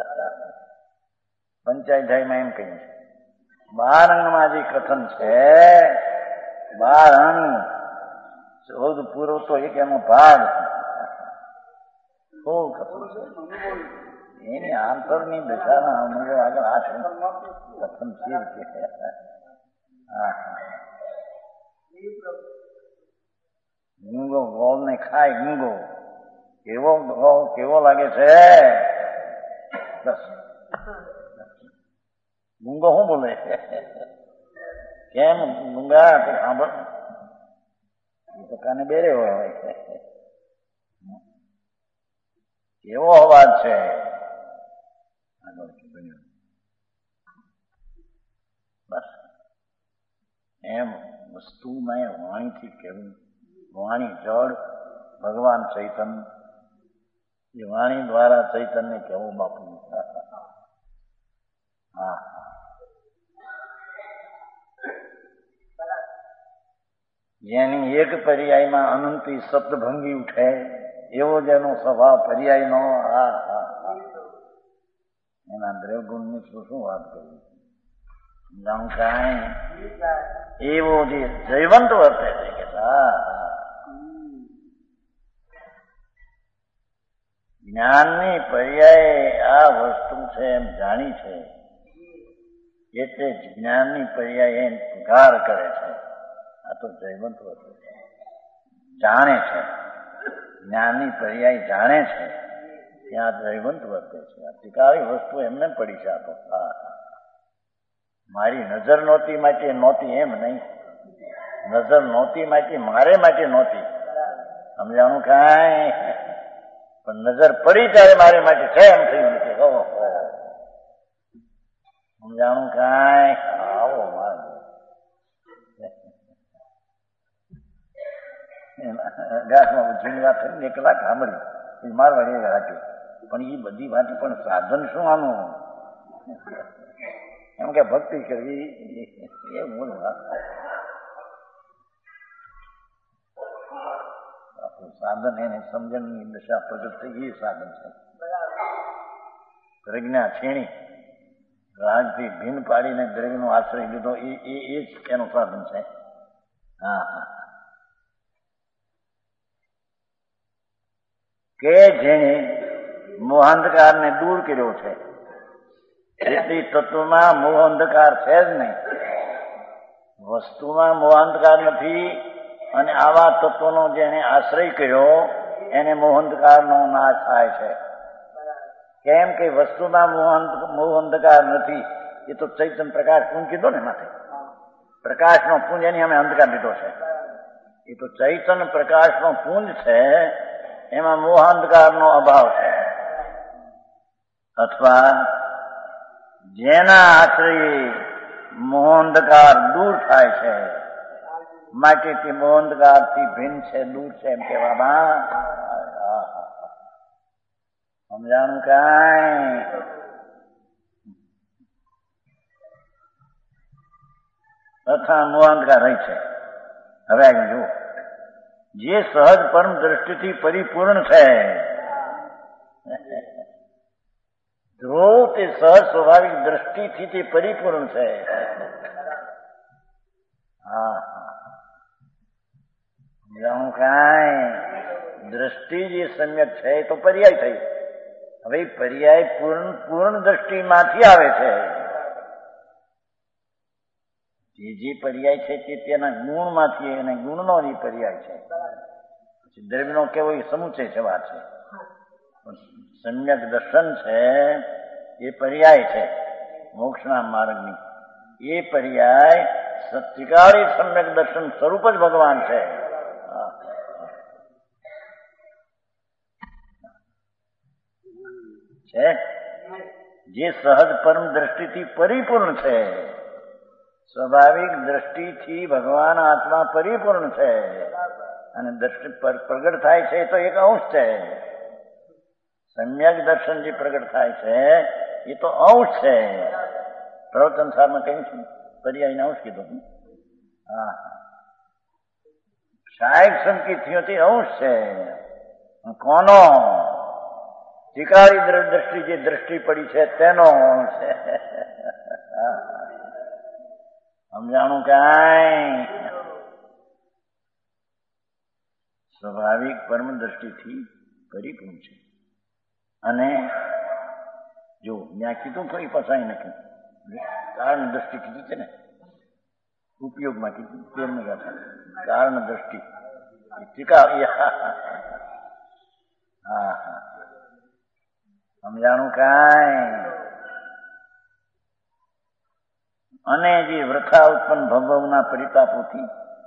પંચાધ્યાયમાં એમ કહીએ 12 અંગમાં જે કથન છે, 12 અંગ 14 પૂર્વ તો એક એનો ભાગ સ્થૂળ કથન છે. એની આંતરની દશાના અંગો આગળ આ કથન છે. હા હા, મૂંગો ગોળ ને ખાય, મૂંગો કેવો લાગે છે? બસ મૂંગો શું બોલે? કેમ મૂંગા તે સાંભળ, તો કાને બેરે હોય. કેવો અવાજ છે? બસ એમ વસ્તુમાં વાણીથી કહેવું. વાણી જળ, ભગવાન ચૈતન્ય, એ વાણી દ્વારા ચૈતન્ય કહેવું બાપુ. હા, જેની એક પર્યાયમાં અનંતી શબ્દ ભંગી ઉઠે એવો જેનો સ્વભાવ પર્યાયનો. હા હા, એના દ્રવગુણની શું વાત કરવી? જાણું કાંઈ? એવો જે જૈવંત વર્તે છે કે હા હા, જ્ઞાનની પર્યાય આ વસ્તુ છે એમ જાણી છે, એટલે જ્ઞાનની પર્યાય એમ પુકાર કરે છે. આ તો જૈવંત વર્તે છે, જાણે છે. જ્ઞાનની પર્યાય જાણે છે, ત્યાં જૈવંત વર્તે છે. આ ટીકાળી વસ્તુ એમને પડી છે. આ તો હા, મારી નજર નહોતી માટે નહોતી એમ નહીં, નજર નહોતી માટે મારે માટે નહોતી. સમજાણું કાંઈ? પણ નજર પડી ત્યારે મારે માટે છે એમ થયું નથી. સમજાણું કાંઈ? આવો મારે ગાસમાં બુદ્ધિની વાત થઈ 1 કલાક સાંભળી, એ મારવાડી રાખી. પણ એ બધી વાત પણ સાધન શું આનું? એમ કે ભક્તિ કરવી એ મૂળ વાત. સાધન એને સમજણની દશા પ્રગટ થઈ, એ સાધન છે. પ્રજ્ઞા છીણી રાગથી ભીન પાડીને દ્રવ્યનો આશ્રય લીધો, એ જ એનું સાધન છે. હા હા, કે જેને મોહાંધકારને દૂર કર્યો છે. એટલી તત્વમાં મોહ અંધકાર છે જ નહીં, વસ્તુમાં મોહ અંધકાર નથી. અને આવા તત્વનો જેને આશ્રય કર્યો એને મોહ અંધકારનો નાશ થાય છે. કેમ કે વસ્તુમાં મોહ અંધકાર નથી. એ તો ચૈતન્ય પ્રકાશ પુંજ કીધો ને, માટે પ્રકાશનો પુંજ એની અમે અંધકાર લીધો છે. એ તો ચૈતન્ય પ્રકાશનો પુંજ છે, એમાં મોહ અંધકારનો અભાવ છે. અથવા જેના આશ્રય મોહ અંધકાર દૂર થાય છે, માટે તે મોહ અંધકારથી ભિન્ન છે, દૂર છે એમ કહેવામાં. સમજાણું કાંઈ? તથા મોહ અંધકાર રહી છે. હવે આગળ જુઓ, જે સહજ પરમ દ્રષ્ટિથી પરિપૂર્ણ છે, ધ્રુવ તે સહજ સ્વાભાવિક દ્રષ્ટિથી તે પરિપૂર્ણ છે. હા હા, જાણું કાંઈ? દ્રષ્ટિ જે સમ્યક છે એ તો પર્યાય થઈ. હવે પર્યાય પૂર્ણ દ્રષ્ટિમાંથી આવે છે. જે પર્યાય છે તે તેના ગુણમાંથી અને ગુણનો જે પર્યાય છે. પછી દ્રવ્યનો કેવો એ સમુચય છે વાત છે. સમ્યક દર્શન છે એ પર્યાય છે મોક્ષના માર્ગની. એ પર્યાય સત્યકાળી સમ્યક દર્શન સ્વરૂપ જ ભગવાન છે. જે સહજ પરમ દ્રષ્ટિથી પરિપૂર્ણ છે. સ્વાભાવિક દ્રષ્ટિથી ભગવાન આત્મા પરિપૂર્ણ છે અને દ્રષ્ટિ પર પ્રગટ થાય છે તો એક અંશ છે. સમ્યક દર્શન જે પ્રગટ થાય છે એ તો અંશ છે. પ્રવચન સારમાં કહ્યું છે પર્યાયને અંશ કીધું. હા, સહાયક સંકેત થયો તે અંશ છે. કોનો? ત્રિકાળી દ્રષ્ટિ જે દ્રષ્ટિ પડી છે તેનો અંશ છે. સમજાણું કાંઈ? સ્વાભાવિક પરમ દ્રષ્ટિથી પરિપૂર્ણ છે. અને જો ત્યાં કીધું થોડી પસાઈ નથી, કારણ દ્રષ્ટિ કીધી છે ને, ઉપયોગમાં કીધું 13મી ગાથા કારણ દ્રષ્ટિ હા સમજાણું કાંઈ? અને જે વૃથા ઉત્પન્ન ભવના પરિતાપોથી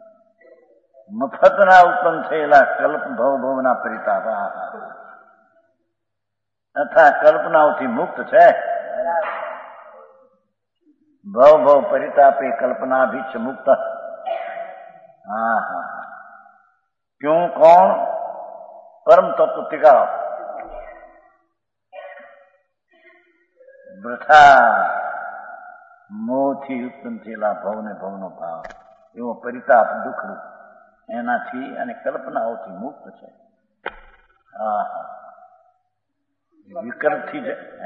મફતના ઉત્પન્ન થયેલા કલ્પ ભવના પરિતાપ તથા કલ્પનાઓથી મુક્ત છે. ભવ પરિતાપે કલ્પનાભીક્ષ મુક્ત. ક્યું? કોણ? પરમ તત્વ તિકાવ. વૃથા મોહથી ઉત્પન્ન થયેલા ભવને ભવનો ભાવ એવો પરિતાપ દુઃખરૂપ એનાથી અને કલ્પનાઓથી મુક્ત છે. વિકલ્પથી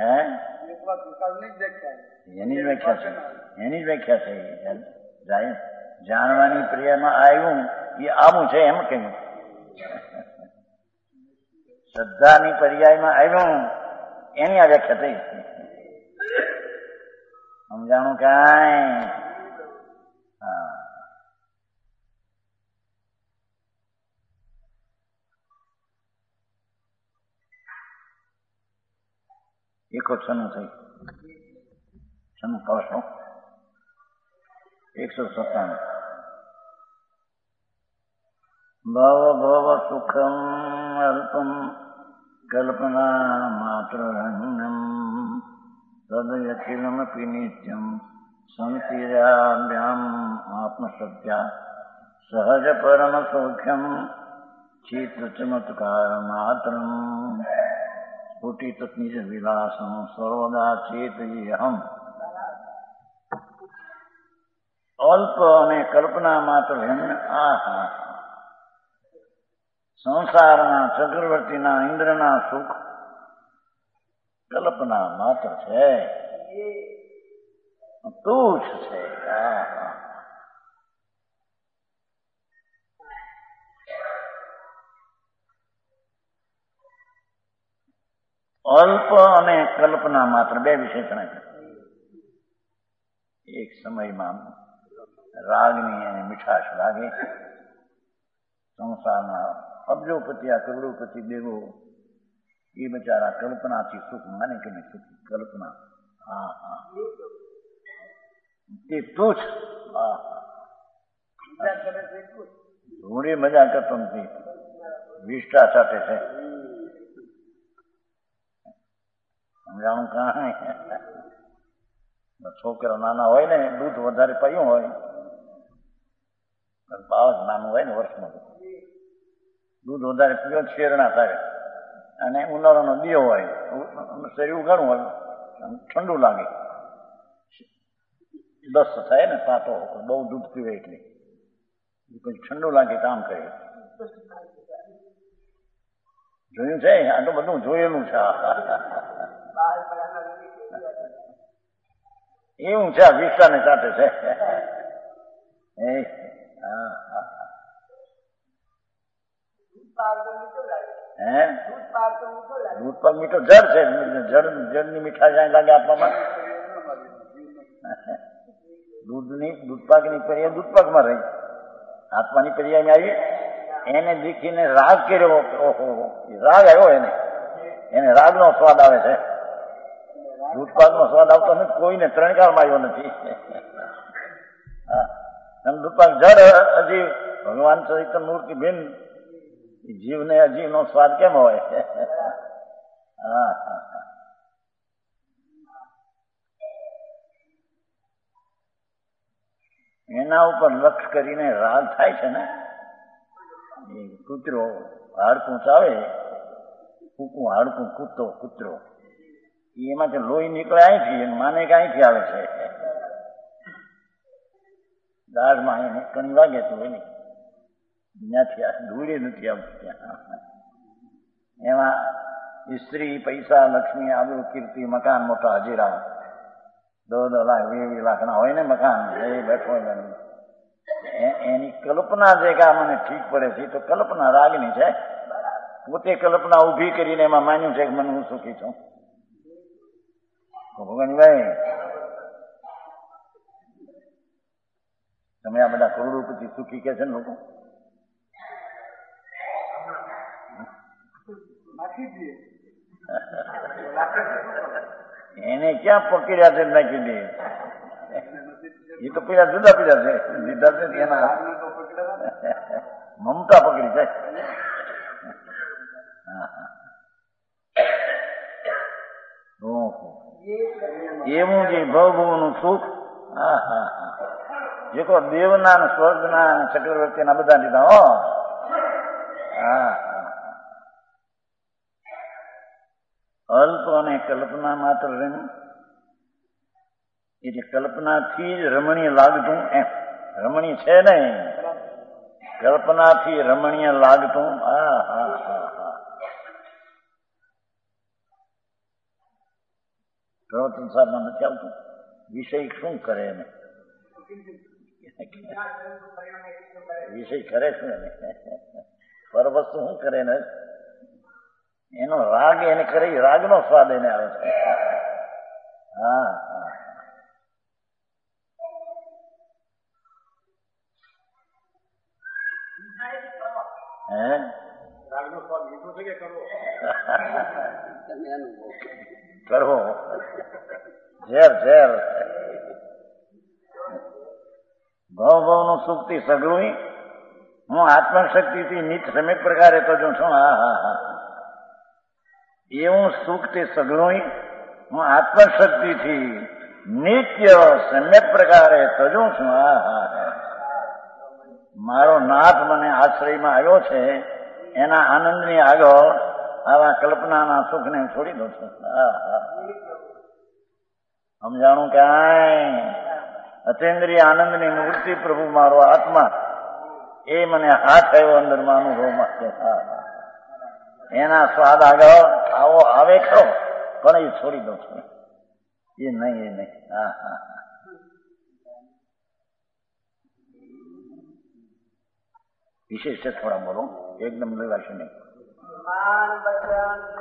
એની જ વ્યાખ્યા છે. જાણવાની પ્રિયામાં આવ્યું એ આવું છે એમ કહ્યું. શ્રદ્ધાની પર્યાયમાં આવ્યું એની આ વ્યાખ્યા થઈ. સમજાણું કાંઈ? એકો છનું થઈ. છનું કવશો 197. ભવ સુખમ અલ્પમ કલ્પના માત્ર તદયખિલમપી નિત્યમ સંતિરાભ્યામ આત્મસત્યા સહજ પરમ સૌખ્યમ ચિત્ત ચમત્કાર માત્રમ સ્ફુટિત નિજ વિલાસમ સર્વદા ચેતયહમ. અલ્પ અને કલ્પના માત્ર સંસારના ચક્રવર્તીના ઇન્દ્રના સુખ કલ્પના માત્ર છે, તુચ્છ છે. અલ્પ અને કલ્પના માત્ર બે વિશેષણ છે. એક સમયમાં રાગની અને મીઠાશ લાગે. સંસારના અબજોપતિ આ કરોડોપતિ દેવો એ બિચારા કલ્પનાથી સુખ માને કે નહીં સુખ કલ્પના. તે તુચ્છ. થોડી મજા કરતો નથી, વિષ્ટા સાથે છે. સમજાણું કાંઈ? છોકરા નાના હોય ને, દૂધ વધારે પીયું હોય, બાળક નાનું હોય ને વર્ષમાં, દૂધ વધારે પીવો શેરણા થાય અને ઉનાળાનો દિયો હોય, શરીર ઉઘાડું હોય, ઠંડુ લાગે, દસ્ત થાય ને પાતો, બહુ દૂધ પીવે એટલે પછી ઠંડુ લાગે કામ કરે. જોયું છે? આ તો બધું જોયેલું છે. એવું છે. આ વિસ્તારને સાથે છે. દૂધ પર મીઠો જળ છે. જળની મીઠાશ લાગે આપવામાં. દૂધપાકની પર્યાય દૂધપાકમાં રહી, આત્માની પર્યાયમાં આવી, એને દીખીને રાગ કર્યો. ઓહો, રાગ આવ્યો એને રાગનો સ્વાદ આવે છે. દૂધપાકનો સ્વાદ આવતો નથી કોઈને, 3 કાળમાં આવ્યો નથી. દૂધપાક જડ અજીવ, ભગવાન ચૈતન્ય મૂર્તિ ભિન્ન, જીવને અજીવનો સ્વાદ કેમ હોય? એના ઉપર લક્ષ કરીને રાગ થાય છે ને. એ કૂતરો હાડકું ચાવે, કૂકું હાડકું કૂતરો એમાંથી લોહી નીકળે અહીંથી, માને કે અહીંથી આવે છે. દાળમાં એને કણી વાગે તો એની ત્યાંથી ધૂળી નથી આવતી ત્યાં. એમાં સ્ત્રી, પૈસા, લક્ષ્મી, આબરૂ, કીર્તિ, મકાન, મોટા હજીરા, 2 લાખ 20 લાખના હોય ને મકાન, એ બેઠો હોય એની કલ્પના જે કે મને ઠીક પડે છે તો કલ્પના રાગની છે. પોતે કલ્પના ઊભી કરીને એમાં માન્યું છે કે મને હું સુખી છું. ભગવાનભાઈ, તમે આ બધા કરોડોપતિ સુખી કે છે ને લોકો, એને ક્યાં પકડ્યા છે નાખી દે? એ તો પેલા જુદા પીડા છે, લીધા છે એના મમતા પકડી છે. એવું જે ભવનું સુખ, જે તો દેવના, સ્વર્ગના, ચક્રવર્તીના બધા લીધા હો. અલ્પ અને કલ્પના માત્ર એટલે કલ્પનાથી જ રમણીય લાગતું, એમ રમણીય છે નહીં, કલ્પનાથી રમણીય લાગતું. સંસારમાં નથી આવતું. વિષય શું કરે એને? વિષય કરે શું એને? પર વસ્તુ શું કરે ને? એનો રાગ એને કરે, રાગનો સ્વાદ એને આવે છે. રાગનો સ્વાદ મીઠો છે કે કરવો? કરવો. ઝેર ભવનું સુખથી સઘળું હું આત્મશક્તિથી નિત સમ્યક પ્રકારે તો છું. એવું સુખ તે સઘળું હું આત્મશક્તિથી નિત્ય સમ્યક પ્રકારે તજું છું. મારો નાથ મને આશ્રયમાં આવ્યો છે, એના આનંદની આગળ આવા કલ્પનાના સુખને છોડી દઉં છું. સમજાણું કાંઈ? અતેન્દ્રિય આનંદની મૂર્તિ પ્રભુ મારો આત્મા, એ મને હાથ આવ્યો અંદરમાં અનુભવમાં છે. એના સ્વાદ આગળ આવો આવે ખરો, પણ એ છોડી દઉં છું. એ નહીં. વિશેષ છે થોડા બોલો, એકદમ લેવાશે નહીં.